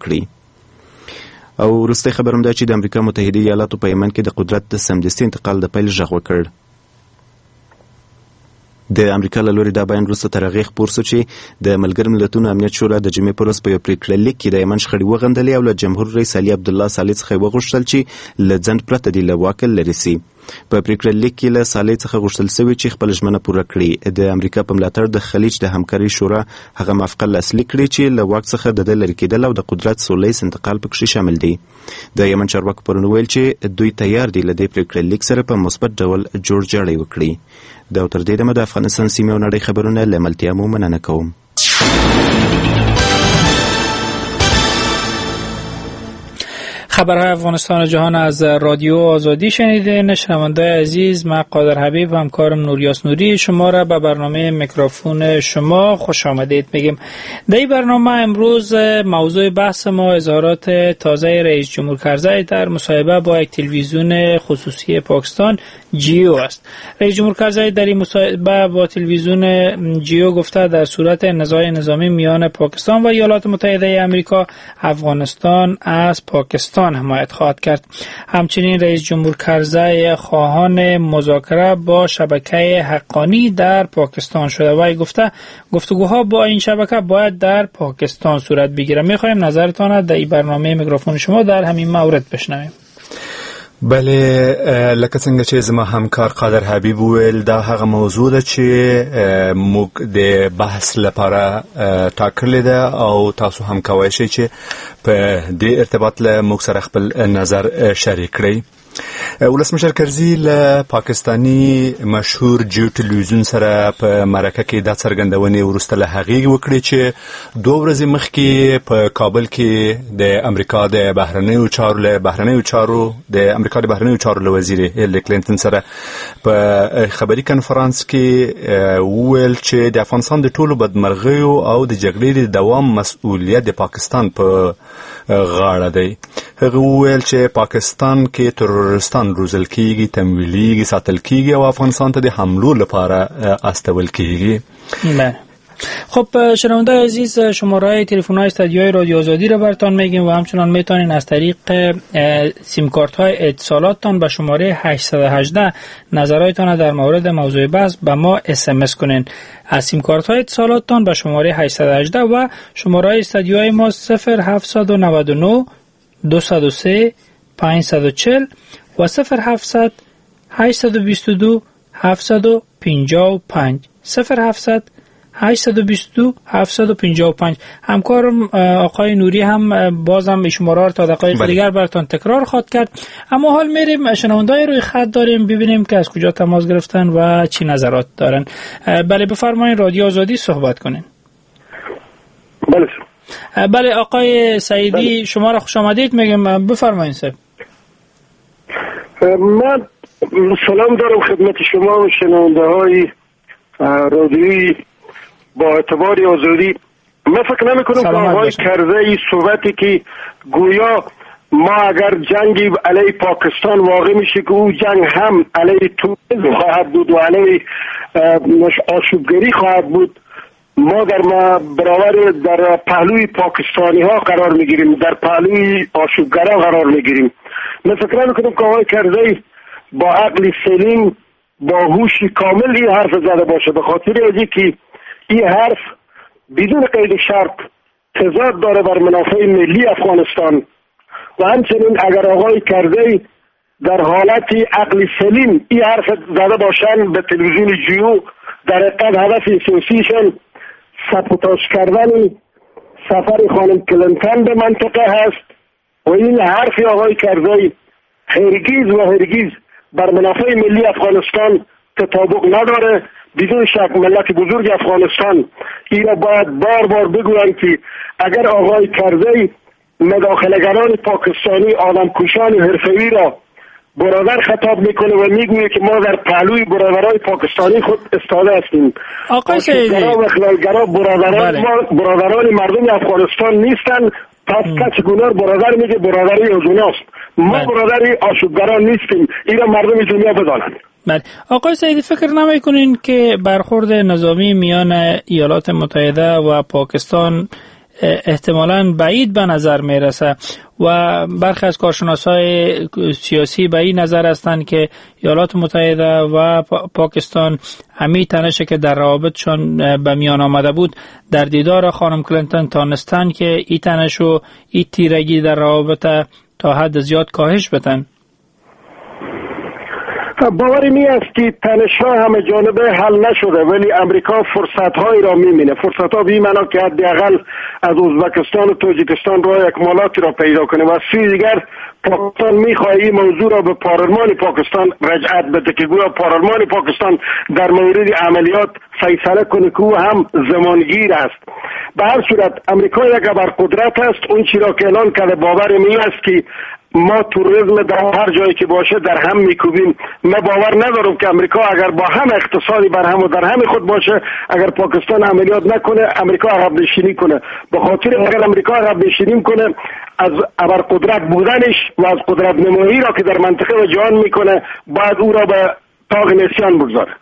وکړي. او وروستی خبر هم دا چې د امریکا متحده ایالاتو په یمن کې د قدرت د سمدستي انتقال د پیل غږ وکړ. د امریکا له لوري دا بیان وروسته تر هغې خپور سو چې د ملګرو ملتونو امنیت شورا د جمعې په ورځ په یو پریکړه لیک کې د یمن شخړې وغندلې او له جمهور رئیس علي عبدالله صالح څخه یې وغوښتل چې له ځنډ پرته دې له واکه لرې سي. په پریکړه لیک کې له صالح څخه غوښتل سوي چې خپله ژمنه پوره کړي. د امریکا په ملاتړ د خلیج د همکارۍ شورا هغه موافقه لاسلیک کړي چې له واک څخه د ده لرې کېدل او د قدرت سوله ییز انتقال پکښې شامل دي. د یمن چارواکو پرون وویل چې دوی تیار دي له دې پریکړه لیک سره په مثبت ډول جوړجاړی وکړي. دا تر دې دمه د افغانستان سیمې او نړۍ خبرونه له ملتیا مو مننه کوم. خبرهای افغانستان و جهان از رادیو آزادی شنیدین. شنونده‌های عزیز، من قادر حبیب و همکارم نوریاس نوری شما را به برنامه میکروفون شما خوش آمدید میگیم. در این برنامه امروز موضوع بحث ما اظهارات تازه رئیس جمهور کرزی در مصاحبه با یک تلویزیون خصوصی پاکستان جیو است. رئیس جمهور کرزی در این مصاحبه با تلویزیون جیو گفته در صورت نزاع نظامی میان پاکستان و ایالات متحده آمریکا، افغانستان از پاکستان حمایت خواهد کرد. همچنین رئیس جمهور کرزی خواهان مذاکره با شبکه حقانی در پاکستان شده و گفته گفتگوها با این شبکه باید در پاکستان صورت بگیره. میخوایم نظرتان در این برنامه میکروفون شما در همین مورد بشنویم. بله، لکه څنګه چې زما همکار قادر حبیب ویل، دا هغه موضوع ده چې موږ د بحث لپاره ټاکلې ده او تاسو هم کولی شئ چې په دې ارتباط له موږ سره خپل نظر شریک کړئ. ولسمشر کرزي له پاکستانی مشهور جیو ټلویزیون سره په مرکه کې دا څرګندونې وروسته له هغې وکړې چې 2 ورځې مخکې په کابل کې د امریکا د بهرنیو چارو له وزیر هیلری کلینټن سره په خبري کنفرانس کې وویل چې د افغانستان د ټولو بدمرغیو او د جګړې د دوام مسؤلیت د پاکستان په غاړه دی. هغه وویل چې پاکستان کې ترورستان روزل کیږي، تمویلیږي، ساتل کیږي او افغانستان ته د حملو لپاره استول کیږي. بله. خب شنونده عزیز، شماره تلفن‌های استودیوی رادیو آزادی را براتون میگیم و همچنان میتونین از طریق سیم کارت های اتصالاتتان به شماره 818 نظراتتان در مورد موضوع بحث به ما SMS کنین. از سیم کارت های اتصالاتتان به شماره 818 و شماره استودیوی ما 0799 203 540 و 0700 822 755 0700 822 755. همکارم آقای نوری هم بازم شماره را تا دقایق دیگر براتون تکرار خواهد کرد. اما حال میریم شنونده‌ای روی خط داریم، ببینیم که از کجا تماس گرفتن و چی نظرات دارن. بله بفرمایید، رادیو آزادی صحبت کنین. بله آقای سعیدی، بله. شما را خوش آمدید میگم، بفرمایید صاحب. من سلام دارم خدمت شما و شنونده‌های رادیویی با اعتبار آزادی. من فکر نمی کنم که آقای کرزی صحبتی که گویا ما اگر جنگی علیه پاکستان واقع میشه که او جنگ هم علیه توریسم خواهد بود و علیه آشوبگری خواهد بود، ما برابر در پهلوی پاکستانی ها قرار میگیریم، در پهلوی آشوبگرا قرار میگیریم. من فکر نمی کنم که آقای کرزی با عقل سلیم، با هوش کامل این حرف زده باشه، به خاطر اینکه که این حرف بدون قید شرط تضاد داره بر منافع ملی افغانستان. و همچنین اگر آقای کرزی در حالت عقل سلیم این حرف زده باشن به تلویزیون جیو، در حقیقت هدف سیاسیشان سابوتاژ کردن سفر خانم کلینتون به منطقه هست و این حرف آقای کرزی هرگز بر منافع ملی افغانستان تطابق نداره. بدون شک ملت بزرگ افغانستان اینا باید بار بار بگویند که اگر آقای کرزی مداخله‌گران پاکستانی آدمکشان حرفه‌ای را برادر خطاب میکنه و میگویه که ما در پهلوی برادرای پاکستانی خود استاده هستیم. آقای سعیدی و خلالگرا برادران مردم افغانستان نیستن، پس چگونه برادر میگه برادری اوزوناست. ما برادری آشوبگران نیستیم، اینا مردم دنیا بدانند. بله آقای سعیدی، فکر نمی‌کنین که برخورد نظامی میان ایالات متحده و پاکستان احتمالاً بعید به نظر میرسه و برخی از کارشناسای سیاسی به این نظر هستند که ایالات متحده و پاکستان همین تنشه که در روابطشان به میان آمده بود در دیدار خانم کلینتون تانستن که این تنش و این تیرگی در روابط تا حد زیاد کاهش بدن. باوری می است که تنش‌ها همه جانبه حل نشده، ولی امریکا فرصت‌هایی را می‌بینه. فرصت‌ها به این معنا که حداقل از ازبکستان و تاجیکستان راه اکمالاتی را پیدا کنه و سوی دیگر پاکستان می‌خواهد این موضوع را به پارلمان پاکستان رجعت بده که گویا پارلمان پاکستان در مورد عملیات فیصله کنه که او هم زمانگیر است. به هر صورت امریکا یک ابرقدرت است. اون چیزی را که اعلان کرده باور می است که ما تروریسم در هر جایی که باشه در هم میکوبیم. من باور ندارم که امریکا اگر با هم اقتصادی بر هم و در هم خود باشه، اگر پاکستان عملیات نکنه امریکا عقب نشینی کنه. به خاطر اگر امریکا عقب نشینی کنه از ابرقدرت بودنش و از قدرت نمایی را که در منطقه و جهان میکنه باید او را به طاق نسیان بگذاره.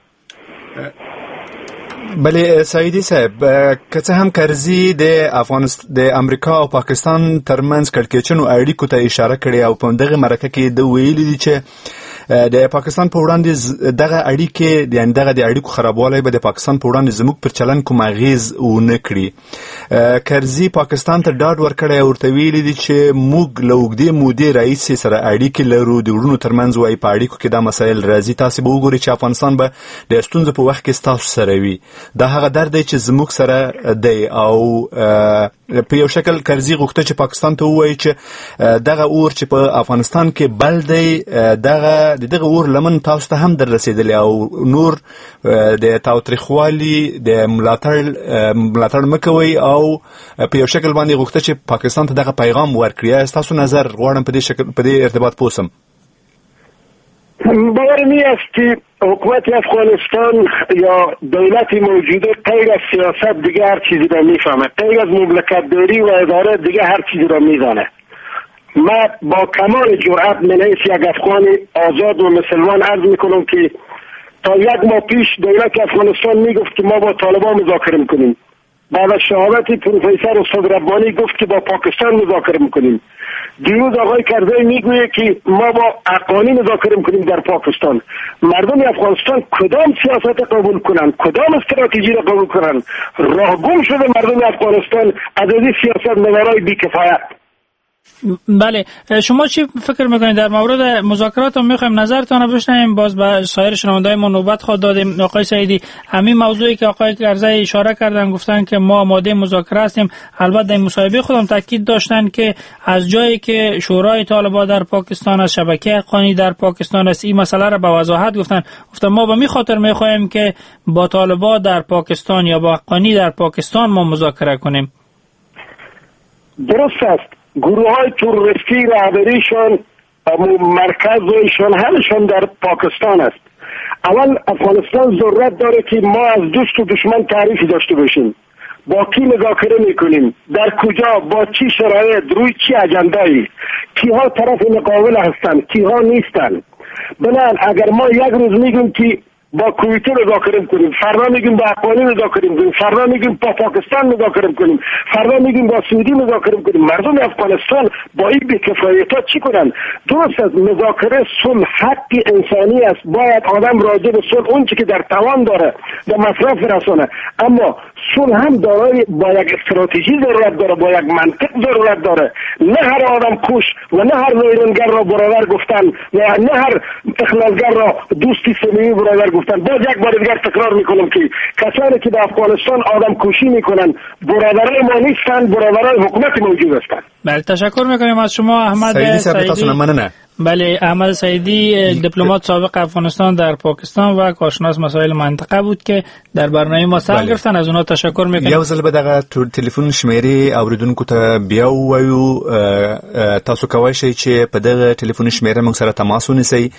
بله سعیدی صاحب، که څه هم کرزي د امریکا او پاکستان ترمنځ کړکېچنو اړیکو ته اشاره کړې او په دغه مرکه کې د ویلي دي چې د پاکستان په وړاندې دغه اړیکې یعنی دغه د اړیکو خرابوالی به د پاکستان په وړاندې زموږ پر چلن کوم اغیز ونه کړي. کرزي پاکستان ته ډاډ ورکړی او ورته ویلي دي چې موږ له اوږدې مودې راهیسې سره اړیکې لرو، د وروڼو ترمنځ وایي په اړیکو کې دا مسایل راځي. تاسې به وګورئ چې افغانستان به د ستونزو په وخت کې ستاسو سره وي. دا هغه درد دی چې زموږ سره دی او په یو شکل کرزي غوښته چې پاکستان ته ووایي چې دغه اور چې په افغانستان کې بل دی دغه اور لمن تاسو ته هم در رسیدلی او نور د تاوتریخوالي د ملاتړ مکوي او په یو شکل باندې غوښته چې پاکستان ته دغه پیغام ورکړي. تاسو نظر غواړم په دې شکل په دې ارتباط پوسم. باور می است که حکومت افغانستان یا دولت موجوده غیر از سیاست دیگه هر چیزی را میفهمه، غیر از مملکت داری و اداره دیگه هر چیزی را میدانه. من با کمال جرأت من حیث یک افغان آزاد و مسلمان عرض میکنم که تا یک ماه پیش دولت افغانستان میگفت که ما با طالبان مذاکره میکنیم. بعد از شهادت پروفسور استاد ربانی گفت که با پاکستان مذاکره میکنیم. دیروز آقای کرزی میگویه که ما با حقانی مذاکره میکنیم در پاکستان. مردم افغانستان کدام سیاست قبول کنند، کدام استراتژی را قبول کنند؟ راهگم شده مردم افغانستان از این سیاست نگارای بی‌کفایت. بله، شما چی فکر میکنید در مورد مذاکرات؟ هم میخوایم نظرتان رو بشنویم، باز به سایر شنونده‌های ما نوبت خود دادیم. آقای سعیدی، همین موضوعی که آقای کرزی اشاره کردن، گفتن که ما آماده مذاکره هستیم. البته در مصاحبه خودم تاکید داشتن که از جایی که شورای طالبان در پاکستان است، شبکه حقانی در پاکستان است، این مسئله را به وضاحت گفتن ما به می خاطر میخوایم که با طالبان در پاکستان یا با حقانی در پاکستان ما مذاکره کنیم. درست است. گروه های تروریستی رهبریشان مرکزشان همشان در پاکستان است. اول افغانستان ضرورت داره که ما از دوست و دشمن تعریفی داشته باشیم. با کی مذاکره میکنیم، در کجا، با چی شرایط، روی چی اجندایی، کیها طرف مقابل هستند، کیها نیستند. بنابراین اگر ما یک روز میگیم که با کویته مذاکره کنیم، فردا میگیم با حقانی مذاکره کنیم، فردا میگیم با پاکستان مذاکره کنیم، فردا میگیم با سعودی مذاکره کنیم، مردم افغانستان با این بی‌کفایت‌ها چی کنن؟ درست است، مذاکره صلح حقی انسانی است. باید آدم راجع به صلح اون چی که در توان داره به مصرف برسونه، اما صلح هم دارای با یک استراتژی ضرورت داره، با یک منطق ضرورت داره. نه هر آدم کش و نه هر ویرانگر را برادر گفتن و نه هر اخلالگر را دوستی صمیمی برادر گفتن. باز یک بار دیگر تکرار میکنم که کسانی که در افغانستان آدم کشی میکنن برادرای ما نیستن، برادرای حکومت موجود هستند. بله، تشکر میکنیم از شما احمد سعیدی. بله، احمد سعیدی دیپلمات سابق افغانستان در پاکستان و کارشناس مسائل منطقه بود که در برنامه ما سهم گرفتن. از اونها تشکر میکنم. یو ځل به دغه تلیفون شمیرې اوریدونکو ته بیا وایو، تاسو کولی شئ چې په دغه تلیفون شمیره موږ سره تماس ونیسئ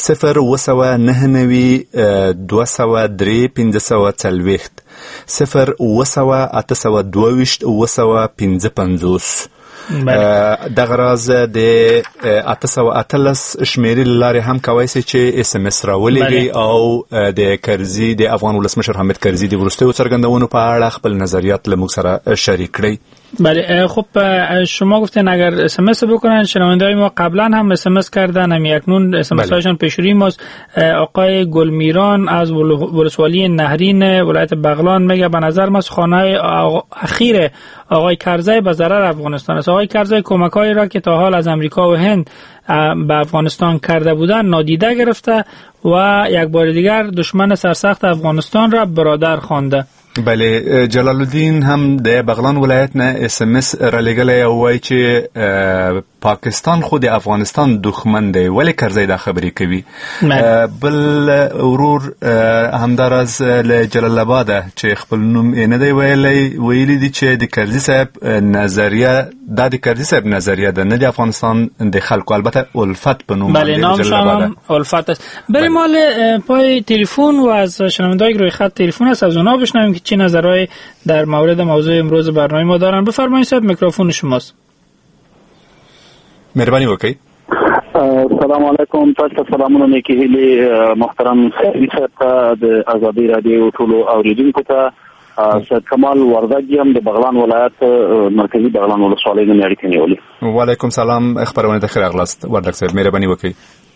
0 دغه راز د 813 شمیرې لارې هم کولی شئ چې اس ام اس راولېږئ او د کرزي د افغان ولسمشر حامد کرزي د وروستیو څرګندونو په اړه خپل نظریات له موږ سره شریک کړئ. بله خب شما گفتین اگر اسمس بکنن، شنونده‌های ما قبلا هم اسمس کردن، هم اکنون اسمس هاشون پیشروی ماست. آقای گلمیران از ولسوالی نهرین ولایت بغلان میگه به نظر من خانه اخیر آقای کرزی به ضرر افغانستان است. آقای کرزی کمک‌هایی را که تا حال از امریکا و هند به افغانستان کرده بودند نادیده گرفته و یک بار دیگر دشمن سرسخت افغانستان را برادر خوانده. بله، جلال الدین هم د بغلان ولایت نه SMS را لګلې او وایي چې پاکستان خود افغانستان دښمن دی، ولی کرزی دا خبرې کوي. بل ورور همدارز له جلال آباد چې خپل نوم نه دی ویلي دي چې د کرزی صاحب نظریه د کرزی صاحب نظریه ده، نه د افغانستان د خلکو، البته الفت په نوم. بله، نامشان هم الفت است. بریم مال پای تلفن و از شنونده‌های روی خط تلفن است، از اونها بشنویم که چه نظرهای در مورد موضوع امروز برنامه ما دارن. بفرمایید صاحب، میکروفون شماست. مهرباني وکړئ. السلام علیکم. تاسو ته سلامونه نیکی هیلې محترم سید صاحب د آزادی رادیو ټولو اوریدونکو ته. سید کمال وردګ یم د بغلان ولایت مرکزی بغلان ولسوالۍ نه اړیکې نیولې. وعلیکم سلام، خبرونه ته خیر اغلاست وردګ صاحب، مهرباني وکړئ.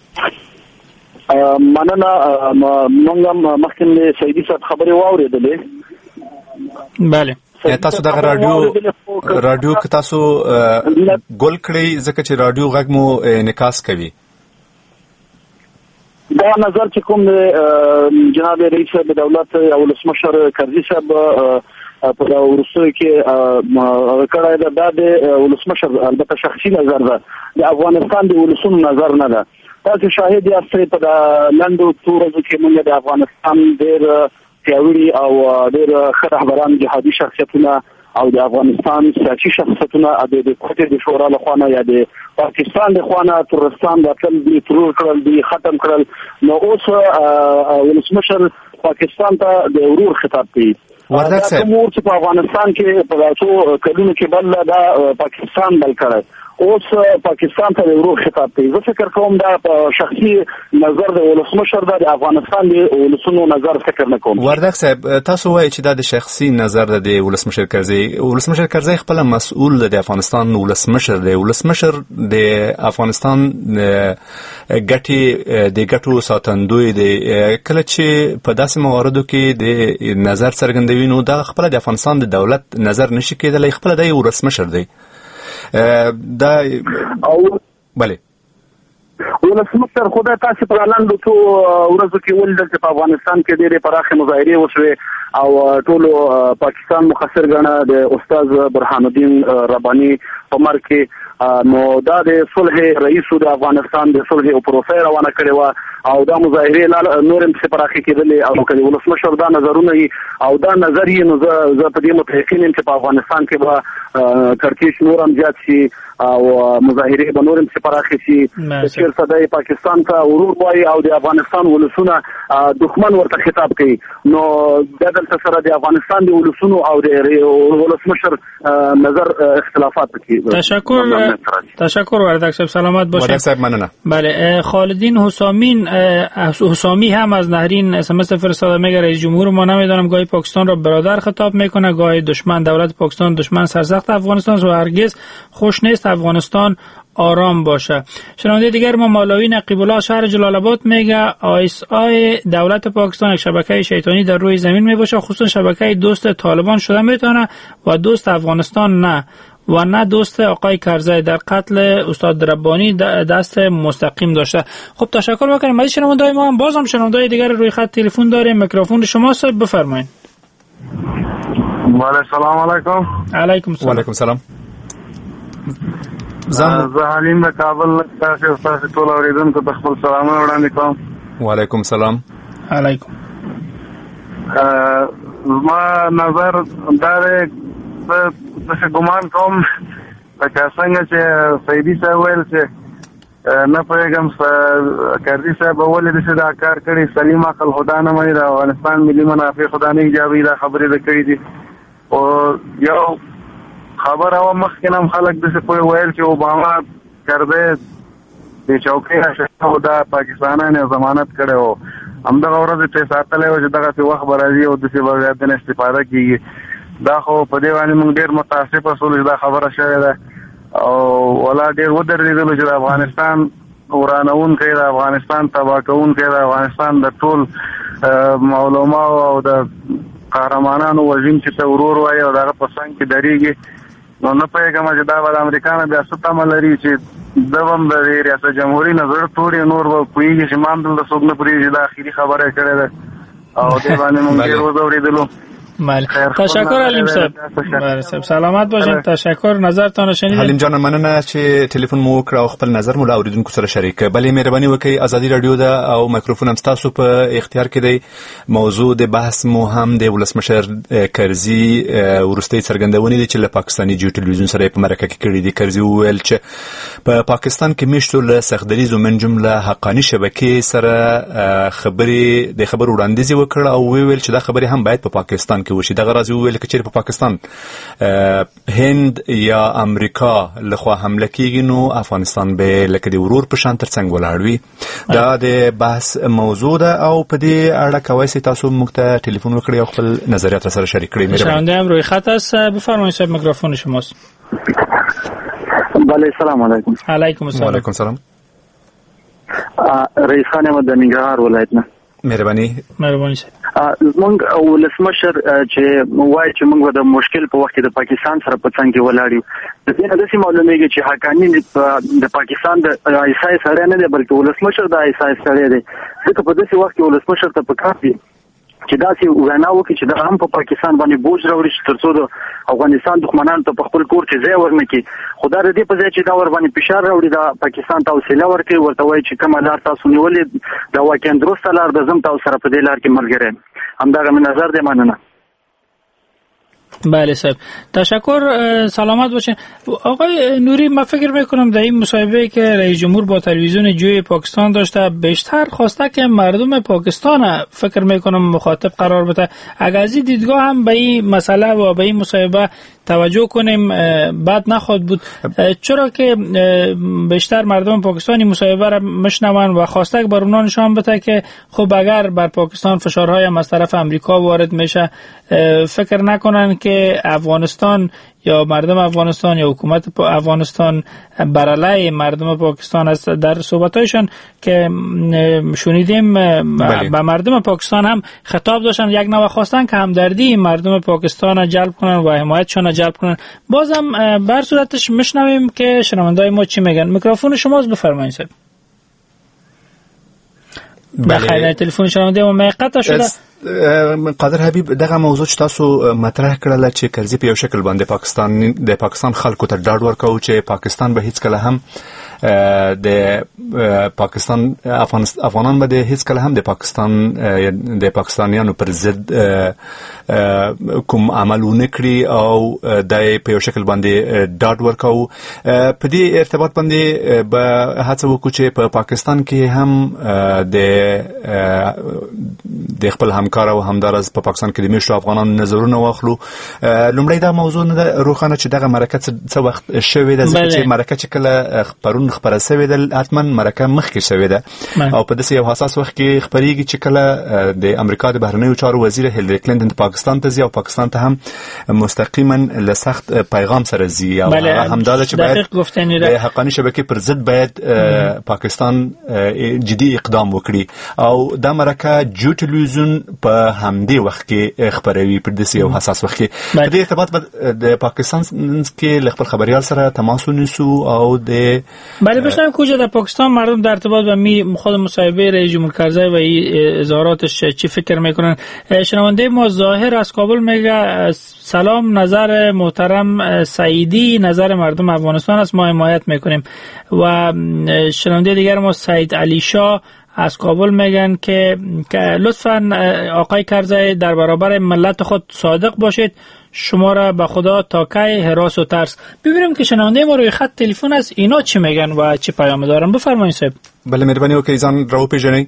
مننه. موږ هم مخکې سیدی صاحب خبرې واورېدلې. بله، تاسو دغه رادیو که تاسو ګول کړئ ځکه چې رادیو غږ مو انعکاس کوي. دا نظر چې کوم جناب رئیس دولت او ولسمشر کرزي صاحب په ورسوي کې کړای دا د ولسمشر البته شخصي نظر ده، د افغانستان د ولسونو نظر نه ده. تاسو شاهد یاست په لندو تورزو کې موږ د افغانستان ډېر پیاوړي او ډېر ښه رهبران جهادي شخصیتونه او د افغانستان سیاسي شخصیتونه د کوټې د شورا له خوا نه یا د پاکستان د خوا نه ترستان راتلل دي، ترور کړل دي، ختم کړل. نو اوس ولسمشر پاکستان ته د ورور خطاب کوي. وردګ صاحب، کوم چې په افغانستان کې په تاسو کلونو کې بل دا پاکستان بل کړی، اوس پاکستان ته ورور خطاب کوي. زه فکر کوم دا په شخصي نظر د ولسمشر د افغانستان د ولسونو نظر فکر نه کوم. وردګ صاحب، تاسو وایئ چې دا د شخصي نظر د ولسمشر کرزي. ولسمشر کرزي خپل مسؤل د افغانستان ولسمشر دی. ولسمشر د افغانستان ګټو ساتندوی دی. کله چې په داسې مواردو کې د نظر څرګندوي نو دا خپل د افغانستان د دولت نظر نشي کېدلی، خپل د ولسمشر دی. دا بله ولسمشر خدای تاسو په لاندې تو ورځو کې ولدل چې په افغانستان کې ډېرې پراخه مظاهرې وشوې او ټولو پاکستان مخسر ګڼه د استاد برهان الدین رباني په مرګ کې نو دا د صلح رئیس د افغانستان د صلح او پروسه روانه کړې و او دا مظاهرې نورم څه پراخه کېدلې او کله ولسمشر دا نظرونه او دا نظریه نو زه په دې متفقین یم چې په افغانستان کې به کړکېچ نورم زیات شي او مظاهرې به نورم څه پراخه شي چې صدای پاکستان ته ورور وایي او د افغانستان ولسونه دښمن ورته خطاب کوي. نو دا دلته سره د افغانستان د ولسونو او د ولسمشر نظر اختلافات کې. تشکر وردګ صاحب، سلامت باشید. وردګ صاحب مننه. بله، خالدین حسامی هم از نهرین اسمس فرستاده میگه رئیس جمهور ما نمیدونم گاهی پاکستان را برادر خطاب میکنه، گاهی دشمن، دولت پاکستان دشمن سرسخت افغانستان و هرگز خوش نیست افغانستان آرام باشه. شنونده دیگر ما مولوی نقیب الله شهر جلال آباد میگه ISI دولت پاکستان یک شبکه شیطانی در روی زمین میباشه، خصوصا شبکه دوست طالبان شده میتونه و دوست افغانستان نه و نه دوست آقای کرزی در قتل استاد ربانی دست مستقیم داشته. خب تشکر میکنیم. از شنونده‌های ما هم بازم شنونده‌های دیگر روی خط تلفن داریم. میکروفون شما صاحب، بفرمایید. سلام علیکم. علیکم السلام. وعلیکم السلام. زه حلیم د کابل تاسو ټول اوریدونکو ته خپل سلامونه وړاندې کوم. وعلیکم السلام. علیکم. ما نظر دا د ګمان کوم لکه څنګه چې سیدی صاحب ویل چې نه پوهېږم کرزي صاحب ولې داسې دا کار کړی، سلیم عقل خدا نه مني، د افغانستان ملي منافع خدا نه ایجابوي، دا خبرې د کړي دي. او یو خبره وه مخکې هم خلک داسې پوهې ویل چې اوباما کرزی د چوکۍ راشه دا پاکستانیان یې ضمانت کړی و، همدغه ورځ یې پرې ساتلی و چې دغسې وخت به راځي او داسې به بیا دنه استفاده کېږي. دا خو په دې باندې موږ ډېر متاسف اوسو چې دا خبره شوې ده او ولا ډېر ودرېدلو چې د افغانستان ورانونکی د افغانستان تباه کوونکی د افغانستان د ټول علماو او د قهرمانانو وژن چې ته ورور وایي او دغه په څنګ کې درېږي نو نه پوهېږم چې دا به د امریکا نه بیا څه تمه لري چې ده به هم د ریاست جمهوري نه زړه توري نور به پوهېږي چې ما هم دلته څوک نه پوهېږي چې دا اخري خبره یې کړې ده او دې باندې موږ ډېر وځورېدلو. تشکر حلیم صاحب سلامت باشین. تشکر نظرتان شنیدم. حلیم جان مننه چې ټلیفون مو وکړ او خپل نظر مو له اوریدونکو سره شریک. بلې مهرباني وکړئ ازادي رادیو ده او مایکروفون هم تاسو په اختیار کې دی. موضوع د بحث مو هم د ولسمشر کرزي ورستۍ څرګندونې دي چې له پاکستاني جیو ټلویزیون سره په مرکه کې کړې دي. کرزي وویل چې په پاکستان کې میشتو له سختدریزو من جمله حقاني شبکې سره خبرې د خبرو وړاندیز وکړ او ویل چې دا خبرې هم باید په پاکستان وشي. دغه راځي ویل چې په پاکستان هند یا امریکا لخوا حمله کیږي نو افغانستان به لکه د ورور په شان ترڅنګ ولاړ وي. دا د بحث موضوع ده او په دې اړه کوي چې تاسو موږ ته ټلیفون وکړئ او خپل نظریات سره شریک کړئ. شنونده روی خط است. بفرمایید صاحب میکروفون شماست. بله سلام علیکم. علیکم السلام. علیکم السلام. رئیس خان احمد د ننګرهار ولایت نه. مهرباني صاحب موږ ولسمشر چې وایي چې موږ د مشکل په وخت کې د پاکستان سره په څنګ کې ولاړ یو. د دې نه داسې معلومیږي چې حقاني د پاکستان د ایسای سره نه دی بلکې ولسمشر د ایسای سره دی. ځکه په داسې وخت کې ولسمشر ته پکار دی چې داسې وینا وکړي چې دا هم په پاکستان باندې بوج راوړي چې ترڅو د افغانستان دښمنانو ته په خپل کور کې ځای ورنکړي. خو دا د دې په ځای چې دا ور باندې فشار راوړي دا پاکستان ته حوصله ورکړي ورته وایي چې کومه لار تاسو نیولې دا واقعا درسته لار ده زم تاسو سره په دې لار کې ملګری همدغه من نظر دی. مننه. بله صاحب تشکر. سلامت باشین. آقای نوری من فکر میکنم در این مصاحبه که رئیس جمهور با تلویزیون جوی پاکستان داشته بیشتر خواسته که مردم پاکستان فکر میکنم مخاطب قرار بده. اگر از این دیدگاه هم به این مسئله و به این مصاحبه توجه کنیم بد نخواهد بود، چرا که بیشتر مردم پاکستانی مصاحبه را مشنون و خواسته که بر اونها نشان بده که خب اگر بر پاکستان فشارهای هم از طرف امریکا وارد میشه فکر نکنن که افغانستان یا مردم افغانستان یا حکومت افغانستان بر علیه مردم پاکستان است. در صحبتایشان که شنیدیم به مردم پاکستان هم خطاب داشتن، یک نوع خواستن که همدردی مردم پاکستان را جلب کنن و حمایتشان را جلب کنن. بازم بر صورتش میشنویم که شنوندای ما چی میگن. میکروفون شماست، بفرمایید صاحب. بخیر تلفن شنونده ما قطع شده. قادر حبیب دغه موضوع چې تاسو مطرح کړل چې کرزي په یو شکل باندې پاکستان خلکو ته ډاډ ورکاو چې پاکستان به هیڅ کله هم د پاکستان افغانان به د هیڅ کله هم د پاکستانیانو پر ضد کوم عملونه کړی او د په یو شکل باندې ډاډ ورکاو. په دې ارتباط باندې به هڅه وکړو چې په پاکستان کې هم د خپل همکار او همدارز په پاکستان کې د میشتو افغانانو نظرونه واخلو. لومړی دا موضوع نه روښانه چې دغه مرکه څه وخت شوې ده، ځکه چې مرکه چې کله پرون خبره شوې ده حتما مرکه مخکې شوې ده او په داسې یو حساس وخت کې خبرېږي چې کله د امریکا د بهرنیو چارو وزیر هیلری کلینټن پاکستان ته ځي او پاکستان ته هم مستقیما له سخت پیغام سره ځي او همدا ده چې باید د حقاني شبکې پر ضد باید پاکستان جدي اقدام وکړي او دا مرکه جو ټلویزیون په همدې وخت کې خبروي په داسې یو حساس وخت کې. په دې ارتباط د پاکستان کې له خپل خبريال سره تماس ونیسو او د بشنویم کجا در پاکستان مردم در ارتباط با خود مصاحبه رئیس جمهور کرزی و اظهاراتش چی فکر میکنن. شنونده ما ظاهر از کابل میگه سلام، نظر محترم سعیدی نظر مردم افغانستان است، ما حمایت میکنیم. و شنونده دیگر ما سعید علی شاه از کابل میگن که لطفاً آقای کرزی در برابر ملت خود صادق باشید، شما را به خدا تا کی هراس و ترس. ببینیم که شنونده ما روی خط تلفن است اینا چی میگن و چی پیام دارن. بفرمایید صاحب. بله مهربانی وکړئ ځان راوپېژنئ.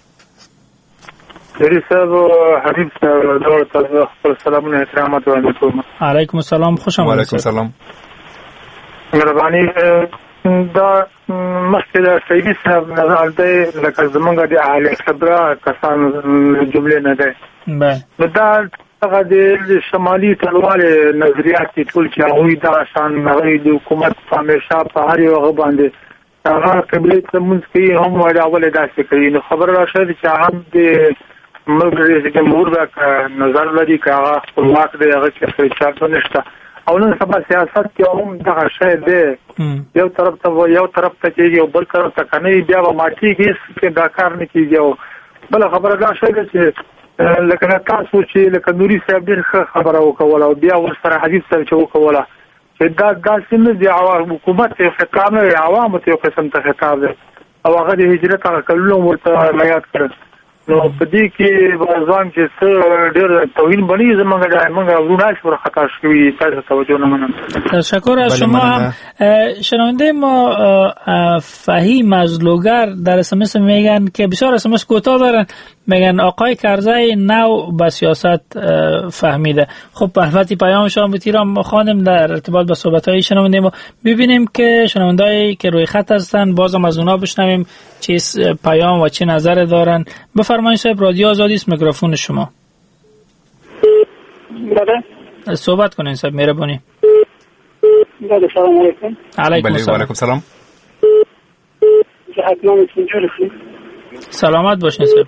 سری صاحب حبیب صاحب دور تاسو خپل سلامونه احترامات وړاندې کوم. علیکم السلام، خوش آمدید. وعلیکم السلام. مهرباني دا مخکې د سیدي صاحب نظر دی لکه زمونږ د اهل خبره کسان جمله نه ده. بله. دا هغه د شمالي طالبان نظریات ټول چې هغه د شان هغه د حکومت همیشه په هر یو باندې هغه قبله تمونځ کوي هم وړاول داسې کوي نو خبر راشه چې هم د ملک جمهور به نظر لري چې هغه خپلواک دی هغه چې څه نشته او نن سبا سیاست کې هم دغه شی دی یو طرف ته چې یو بل طرف ته کني بیا به ماتيږي چې دا کار نه کیږي او بل خبره دا شی چې لکه تاسو چې لکه نوري صاحب ډېر خبره وکوله او بیا ورسره حدیث سره چې وکوله چې دا سیمه د حکومت ته خطاب نه عوامو ته قسم ته خطاب دی او هغه د هجرت هغه کلو ورته یاد کړ نو په دې کې بازان چې څه ډېر توهین بنی زمونږ ورونه شو خطا شوی تاسو توجه نه منم. تشکر از شما. شنونده ما فهیم از لوگر در اسمس میگن که بسیار اسمس کوتاه دارن، میگن آقای کرزی نو به سیاست فهمیده. خب البته پیام شما بتیرم خانم در ارتباط با صحبت‌های شنونده ما ببینیم که شنوندهایی که روی خط هستن بازم از اونا بشنویم چه پیام و چه نظر دارن. بفرمایید صاحب، رادیو آزادی است، میکروفون شما. بله صحبت کنین صاحب، مهربانی. بله سلام علیکم. علیکم سلام. سلامت باشین صاحب.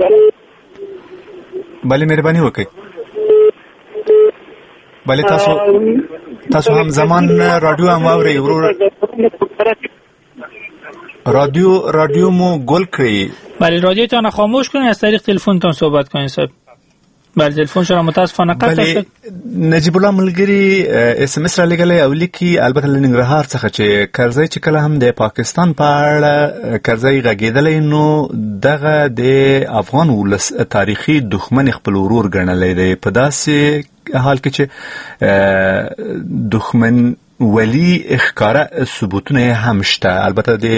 بله مهربانی وکړئ. بله تاسو هم زمان رادیو هم واورئ ورور. رادیو مو گل کړئ. بله رادیوتان خاموش کنین، از طریق تلفنتان صحبت کنین صاحب. بله تلفن شما متاسفانه قطع شد. نجیب الله ملګری اس ام اس را لګلې او لیکي البته لنګرهار څخه چې کرزی چې کله هم د پاکستان په اړه کرزی غږیدلې نو دغه د افغان ولس تاریخي دښمن خپل ورور ګڼلې دی په داسې حال کې چې دښمن ولی اخکاره ثبوتونه هم شته. البته د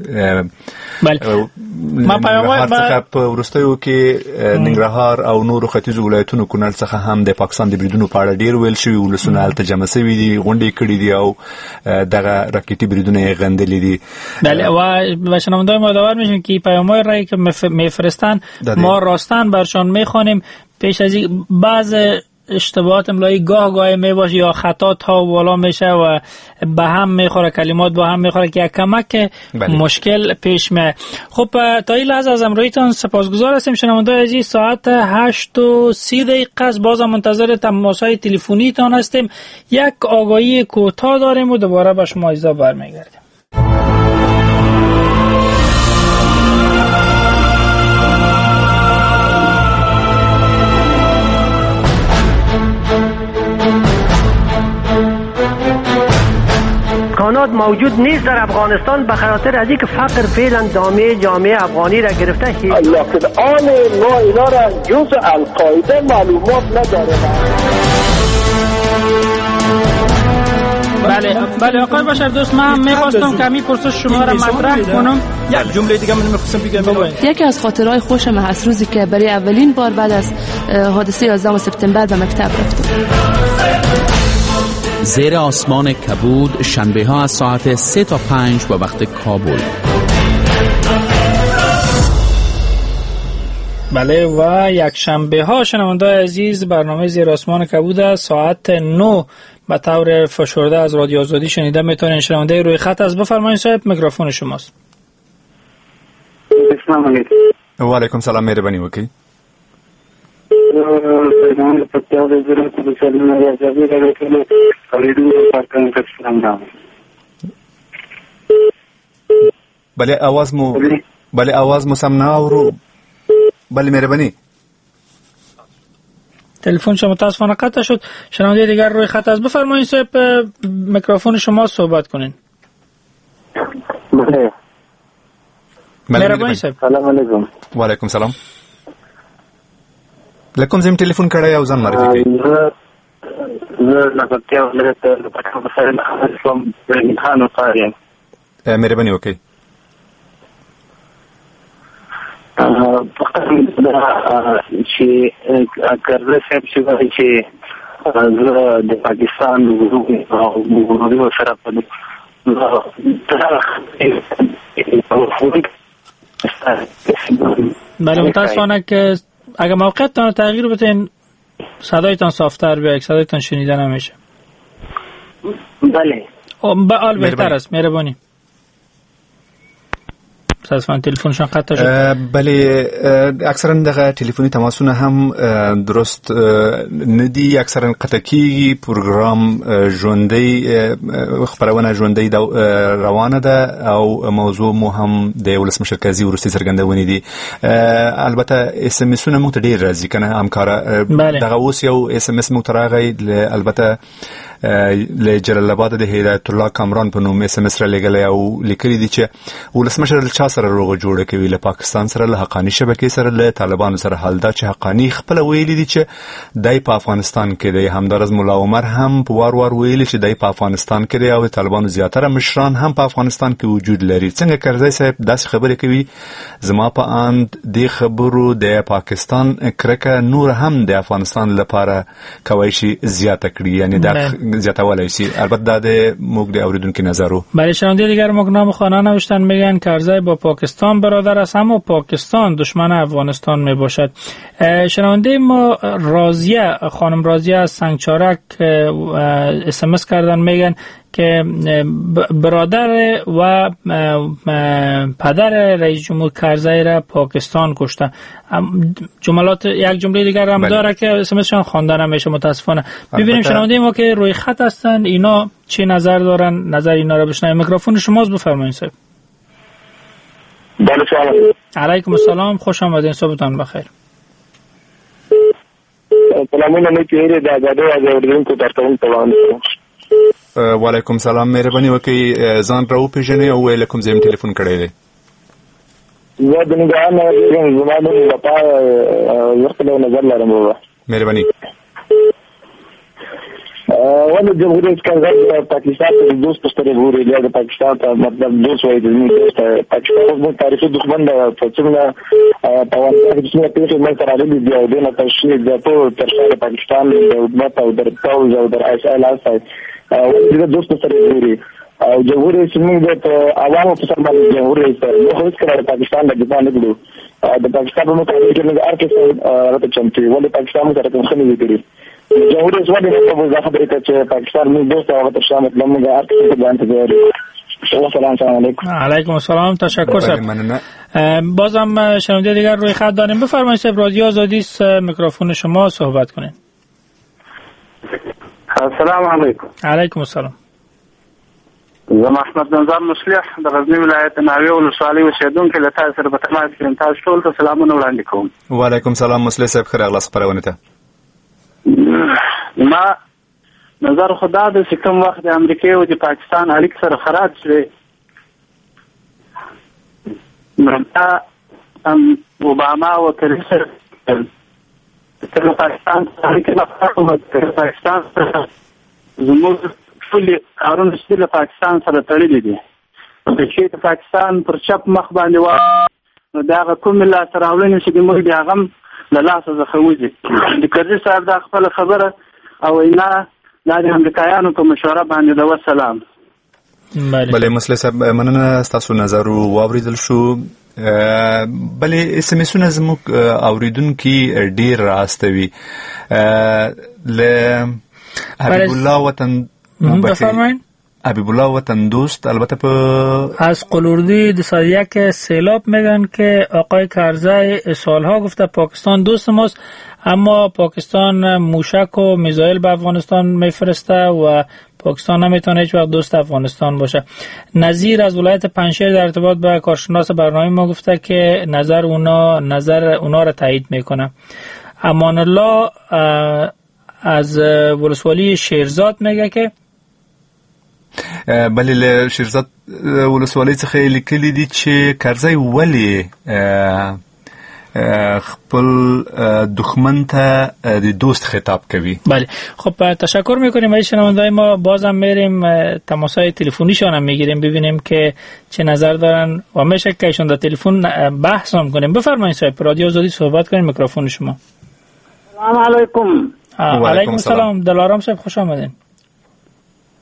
ما پیغام په ورستیو کې ننګرهار او نورو ختیځو ولایتونو کونړ څخه هم د پاکستان د بریدونو په اړه ډیر ویل شوی، ولسونه هلته جمع شوي دي، غونډې کړي دي او دغه راکټي بریدونه غندلې دي. بله و شنونده‌های ما باور میشن که پیام‌های رایی که میفرستن ما راستن برشان میخوانیم. پیش از این بعض اشتباهات املایی گاه میباشه یا خطا تا بالا میشه و به هم میخوره، کلمات با هم میخوره که یک کمک مشکل پیش میاد. خب تا این لحظه از امرویتان سپاسگزار هستیم. شنونده‌های عزیز ساعت 8:30 بازم منتظر تماس‌های تلفنی تان هستیم. یک آگاهی کوتاه داریم و دوباره به شما عزیزا برمیگردیم. امکانات موجود نیست در افغانستان به خاطر از اینکه فقر فعلا دامه جامعه افغانی را گرفته. لکن آن ما اینا را جز القاعده معلومات نداره. بله آقای بشر دوست، من می‌خواستم کمی پرسش شما را مطرح کنم. یک جمله دیگه من می‌خواستم بگم. یکی از خاطرهای خوشم از روزی که برای اولین بار بعد از حادثه 11 سپتامبر به مکتب رفتم. زیر آسمان کبود شنبه ها از ساعت 3 تا 5 به وقت کابل. بله و یک شنبه ها شنونده‌های عزیز برنامه زیر آسمان کبود ساعت 9 به طور فشرده از رادیو آزادی شنیده میتونین. شنونده روی خط از بفرمایید صاحب، میکروفون شماست. و علیکم سلام، مهربانی وکړئ. بله आवाज مو سم نه اورو. بله مهربانی. تلفن شما متاسفانه قطع شد. شنونده دیگر روی خط است، بفرمایید صاحب میکروفون شما صحبت کنین. بله مهربانی صاحب. سلام علیکم. و علیکم سلام. لکم زم ټلیفون کړی او ځان معرفي کړئ. زه لکه ولرته په مسائل اسلام امتحان قاریم. مهرباني وکړئ. فقط چې کرزی صاحب چې وایي چې زه د پاکستان ورور سره په بله متاسفانه که اگر موقعیت تغییر بتین صدایتان صافتر بیاید، صدایتان شنیده نمیشه. بله بله بهتر است، مهربانی. متاسفانه تلفنشان قطع شد. بله اکثرا دغه تلفنی تماسونه هم درست ندی، اکثرا قطع کیږي. پروګرام ژوندۍ خبرونه ژوندۍ روانه ده او موضوع مو هم د ولسمشر قاضي ورستي څرګندونې دي. البته اس ام اسونه مو ته ډیر راځي کنه همکار. دغه اوس یو اس ام اس مو تراغی البته له جلال آباد د هدایت الله کامران په نوم اس ام اس را لګلې او لیکلي دي چې ولسمشر چا سره روغه جوړه کوي، له پاکستان سره، له حقانی شبکې سره، له طالبانو سره. حال دا چې حقانی خپل ویلي دي چې دای په افغانستان کې دی. همدارز مولا عمر هم په وار وار ویلي چې دای په افغانستان کې دی او طالبانو زیاتره مشران هم په افغانستان کې وجود لري. څنګه کرزی صاحب داسې خبرې کوي؟ زما په اند د خبرو د پاکستان کرکه نور هم د افغانستان لپاره کوي شي زیاته کړی، یعنی دا زیاته ولای شي. البته دا د موږ د اوریدونکو نظرو. برای شنونده دیگر موږ نام خانه نوشتن، میگن کرزی با پاکستان برادر است اما پاکستان دشمن افغانستان می باشد. شنونده ما راضیه، خانم راضیه از سنگچارک اس ام اس کردن، میگن که برادر و پدر رئیس جمهور کرزی را پاکستان کشته. جملات یک جمله دیگر هم داره که اس ام اس شان خوانده نمیشه متاسفانه. ببینیم شنونده ما که روی خط هستن اینا چه نظر دارن، نظر اینا را بشنویم. میکروفون شماست، بفرمایید صاحب. بله سلام علیکم السلام، خوش آمدین، صبحتان بخیر. سلامونه میکیره د آزادۍ از اوریدونکو ترڅنګ تمام. وعلیکم سلام، مهرباني وکړئ ځان راو پیژنئ او ویلکم زم ټلیفون کړی دی. زه د نگران زما د لپاره وخت له نظر لرم. مهرباني. ولې جمهوریت کرزی پاکستان ته دوست پستره ګوري، د پاکستان ته مطلب دوست وایي، د دوست پاکستان د تاریخي دښمن د څنګه په واسطه کې څنګه پیښې مې ترالي دي او د تشریح د ټول ترڅنګ پاکستان د حکومت او د پاوز او د اس ال اس د دوست پستره ګوري او جمهوریت څنګه د عوامو په سر باندې جمهوریت نو هیڅ کله پاکستان د دفاع نه کړو. د پاکستان په مقابل کې نه ارکه راته چمتي ولې پاکستان سره کوم خنې وکړي. جمهوریت ولې په وځه خبرې کوي چې پاکستان موږ دوست او تر شامل موږ ارکه باندې ګوري. سلام علیکم. علیکم السلام، تشکر صاحب. بازم شنونده دیگر روی خط داریم، بفرمایید صاحب. رادیو آزادی است، میکروفون شما، صحبت کنین. السلام علیکم. علیکم السلام. زما احمد نظر مصلح د غزنی ولایت ناوې ولسوالۍ اوسیدونکی له تاسو سره په تماس کې تاسو ټول ته سلامونه وړاندې کوم. وعلیکم سلام مصلح صاحب، خیر اغلاس خبرونه ته. ما نظر خدا د کوم وخت د امریکا او د پاکستان اړیکې سره خراب شوې، مرتا اوباما او ترسر تر پاکستان اړیکې نه خرابه. پاکستان زموږ ټول کارونه چې له پاکستان سره تړلي دي، چې د پاکستان پر چپ مخ باندې و نو دا کوم لا تراولنه چې موږ بیا غم له لاسه زخوځي. د کرزي صاحب دا خپل خبره او نه د امریکایانو په مشوره باندې د وسلام. بله مصلح صاحب، مننه ستاسو نظر واوریدل شو. بله اس ام اسونه زموږ اوریدونکي ډیر راستوي. له حبیب الله وطن بفرمایید. حبیب الله وطن دوست البته از قلوردی دسادیه که سیلاب میگن که آقای کرزی سالها گفته پاکستان دوست ماست اما پاکستان موشک و میزایل به افغانستان میفرسته و پاکستان نمیتونه هیچ وقت دوست افغانستان باشه. نظیر از ولایت پنجشیر در ارتباط با کارشناس برنامه ما گفته که نظر اونا را تایید میکنه. امان الله از ولسوالی شیرزاد میگه که بله له شیرزاد ولسوالۍ څخه لیکلي دي چې کرزی ولی خپل دښمن ته د دوست خطاب کوي. بله خب تشکر میکنیم از شنونده‌های ما. بازم میریم تماسهای تلفنیشان هم میگیریم ببینیم که چه نظر دارن و میشه که ایشون در تلفن بحث هم کنیم. بفرمایید صاحب، رادیو آزادی صحبت کنیم، میکروفون شما. سلام علیکم. علیکم السلام. دلارام صاحب خوش آمدین.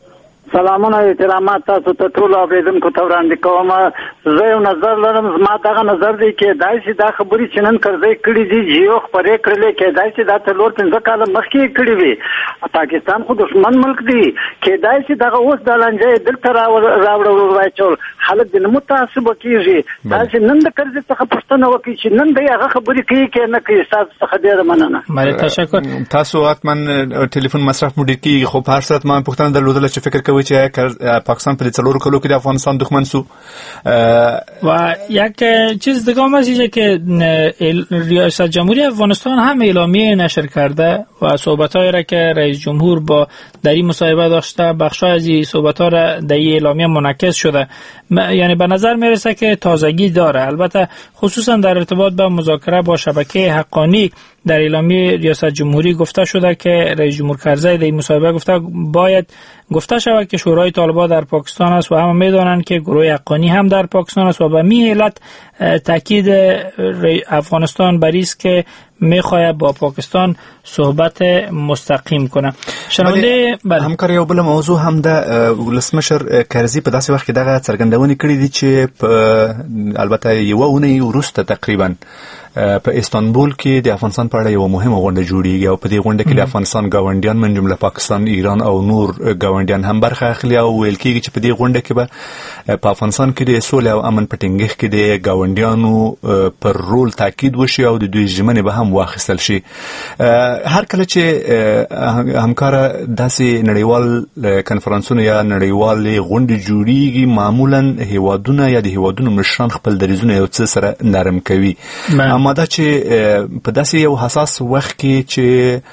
سلامونه احترامات تاسو ته ټول اوریدونکو ته وړاندې کوم. زه یو نظر لرم، زما دغه نظر دی کې داسې دا خبرې چې نن کرځي کړي دي جیو خبرې کړلې کې داسې دا څلور پنځه کاله مخکې کړي وي. پاکستان خو دښمن ملک دی کې داسې دغه اوس د لنجې دلته راوړل راچول خلک د متعصب کیږي. داسې نن د کرځي څخه پښتنه وکړي چې نن دی هغه خبرې کوي کې نه کوي. تاسو څخه ډیر مننه. مله تشکر. تاسو حتما ټلیفون مصرف مو ډیر کیږي، خو په هر صورت ما پښتنه درلودل چې فکر کوي چې پاکستان په څلور کلو کې د افغانستان دښمن سو. و یک چیز دیگه هم هست که ریاست جمهوری افغانستان هم اعلامیه نشر کرده و صحبت‌هایی را که رئیس جمهور با در این مصاحبه داشته بخشای از این صحبت‌ها را در این اعلامیه منعکس شده. یعنی به نظر میرسه که تازگی داره. البته خصوصا در ارتباط به مذاکره با شبکه حقانی در اعلامیه ریاست جمهوری گفته شده که رئیس جمهور کرزی در این مصاحبه گفته باید گفته شود که شورای طالبان در پاکستان است و همه میدانند که گروه حقانی هم در پاکستان است و به می علت تاکید افغانستان بر است که میخواد با پاکستان صحبت مستقیم کنه. شنونده همکار یو بل موضوع هم د ولسمشر کرزی په داسې وخت کې دغه څرګندونې کړې دي چې البته یو اونۍ وروسته تقریبا په استانبول کې د افغانستان په اړه یو مهمه غونډه جوړیږي او په دې غونډه کې د افغانستان گاونډیان من جمله پاکستان، ایران او نور گاونډیان هم برخه اخلي او ویل کېږي چې په دې غونډه کې به په افغانستان کې د سولې او امن په ټینګښت کې د گاونډیانو پر رول تاکید وشي او د دوی ژمنې به هم واخیستل شي. هر کله چې همکار داسې نړیوال کنفرانسونه یا نړیوال غونډې جوړیږي معمولا هیوادونه یا د هیوادونو مشران خپل دریځونه یو څه سره نرم کوي. اما دا چې په داسې یو حساس وخت کې چې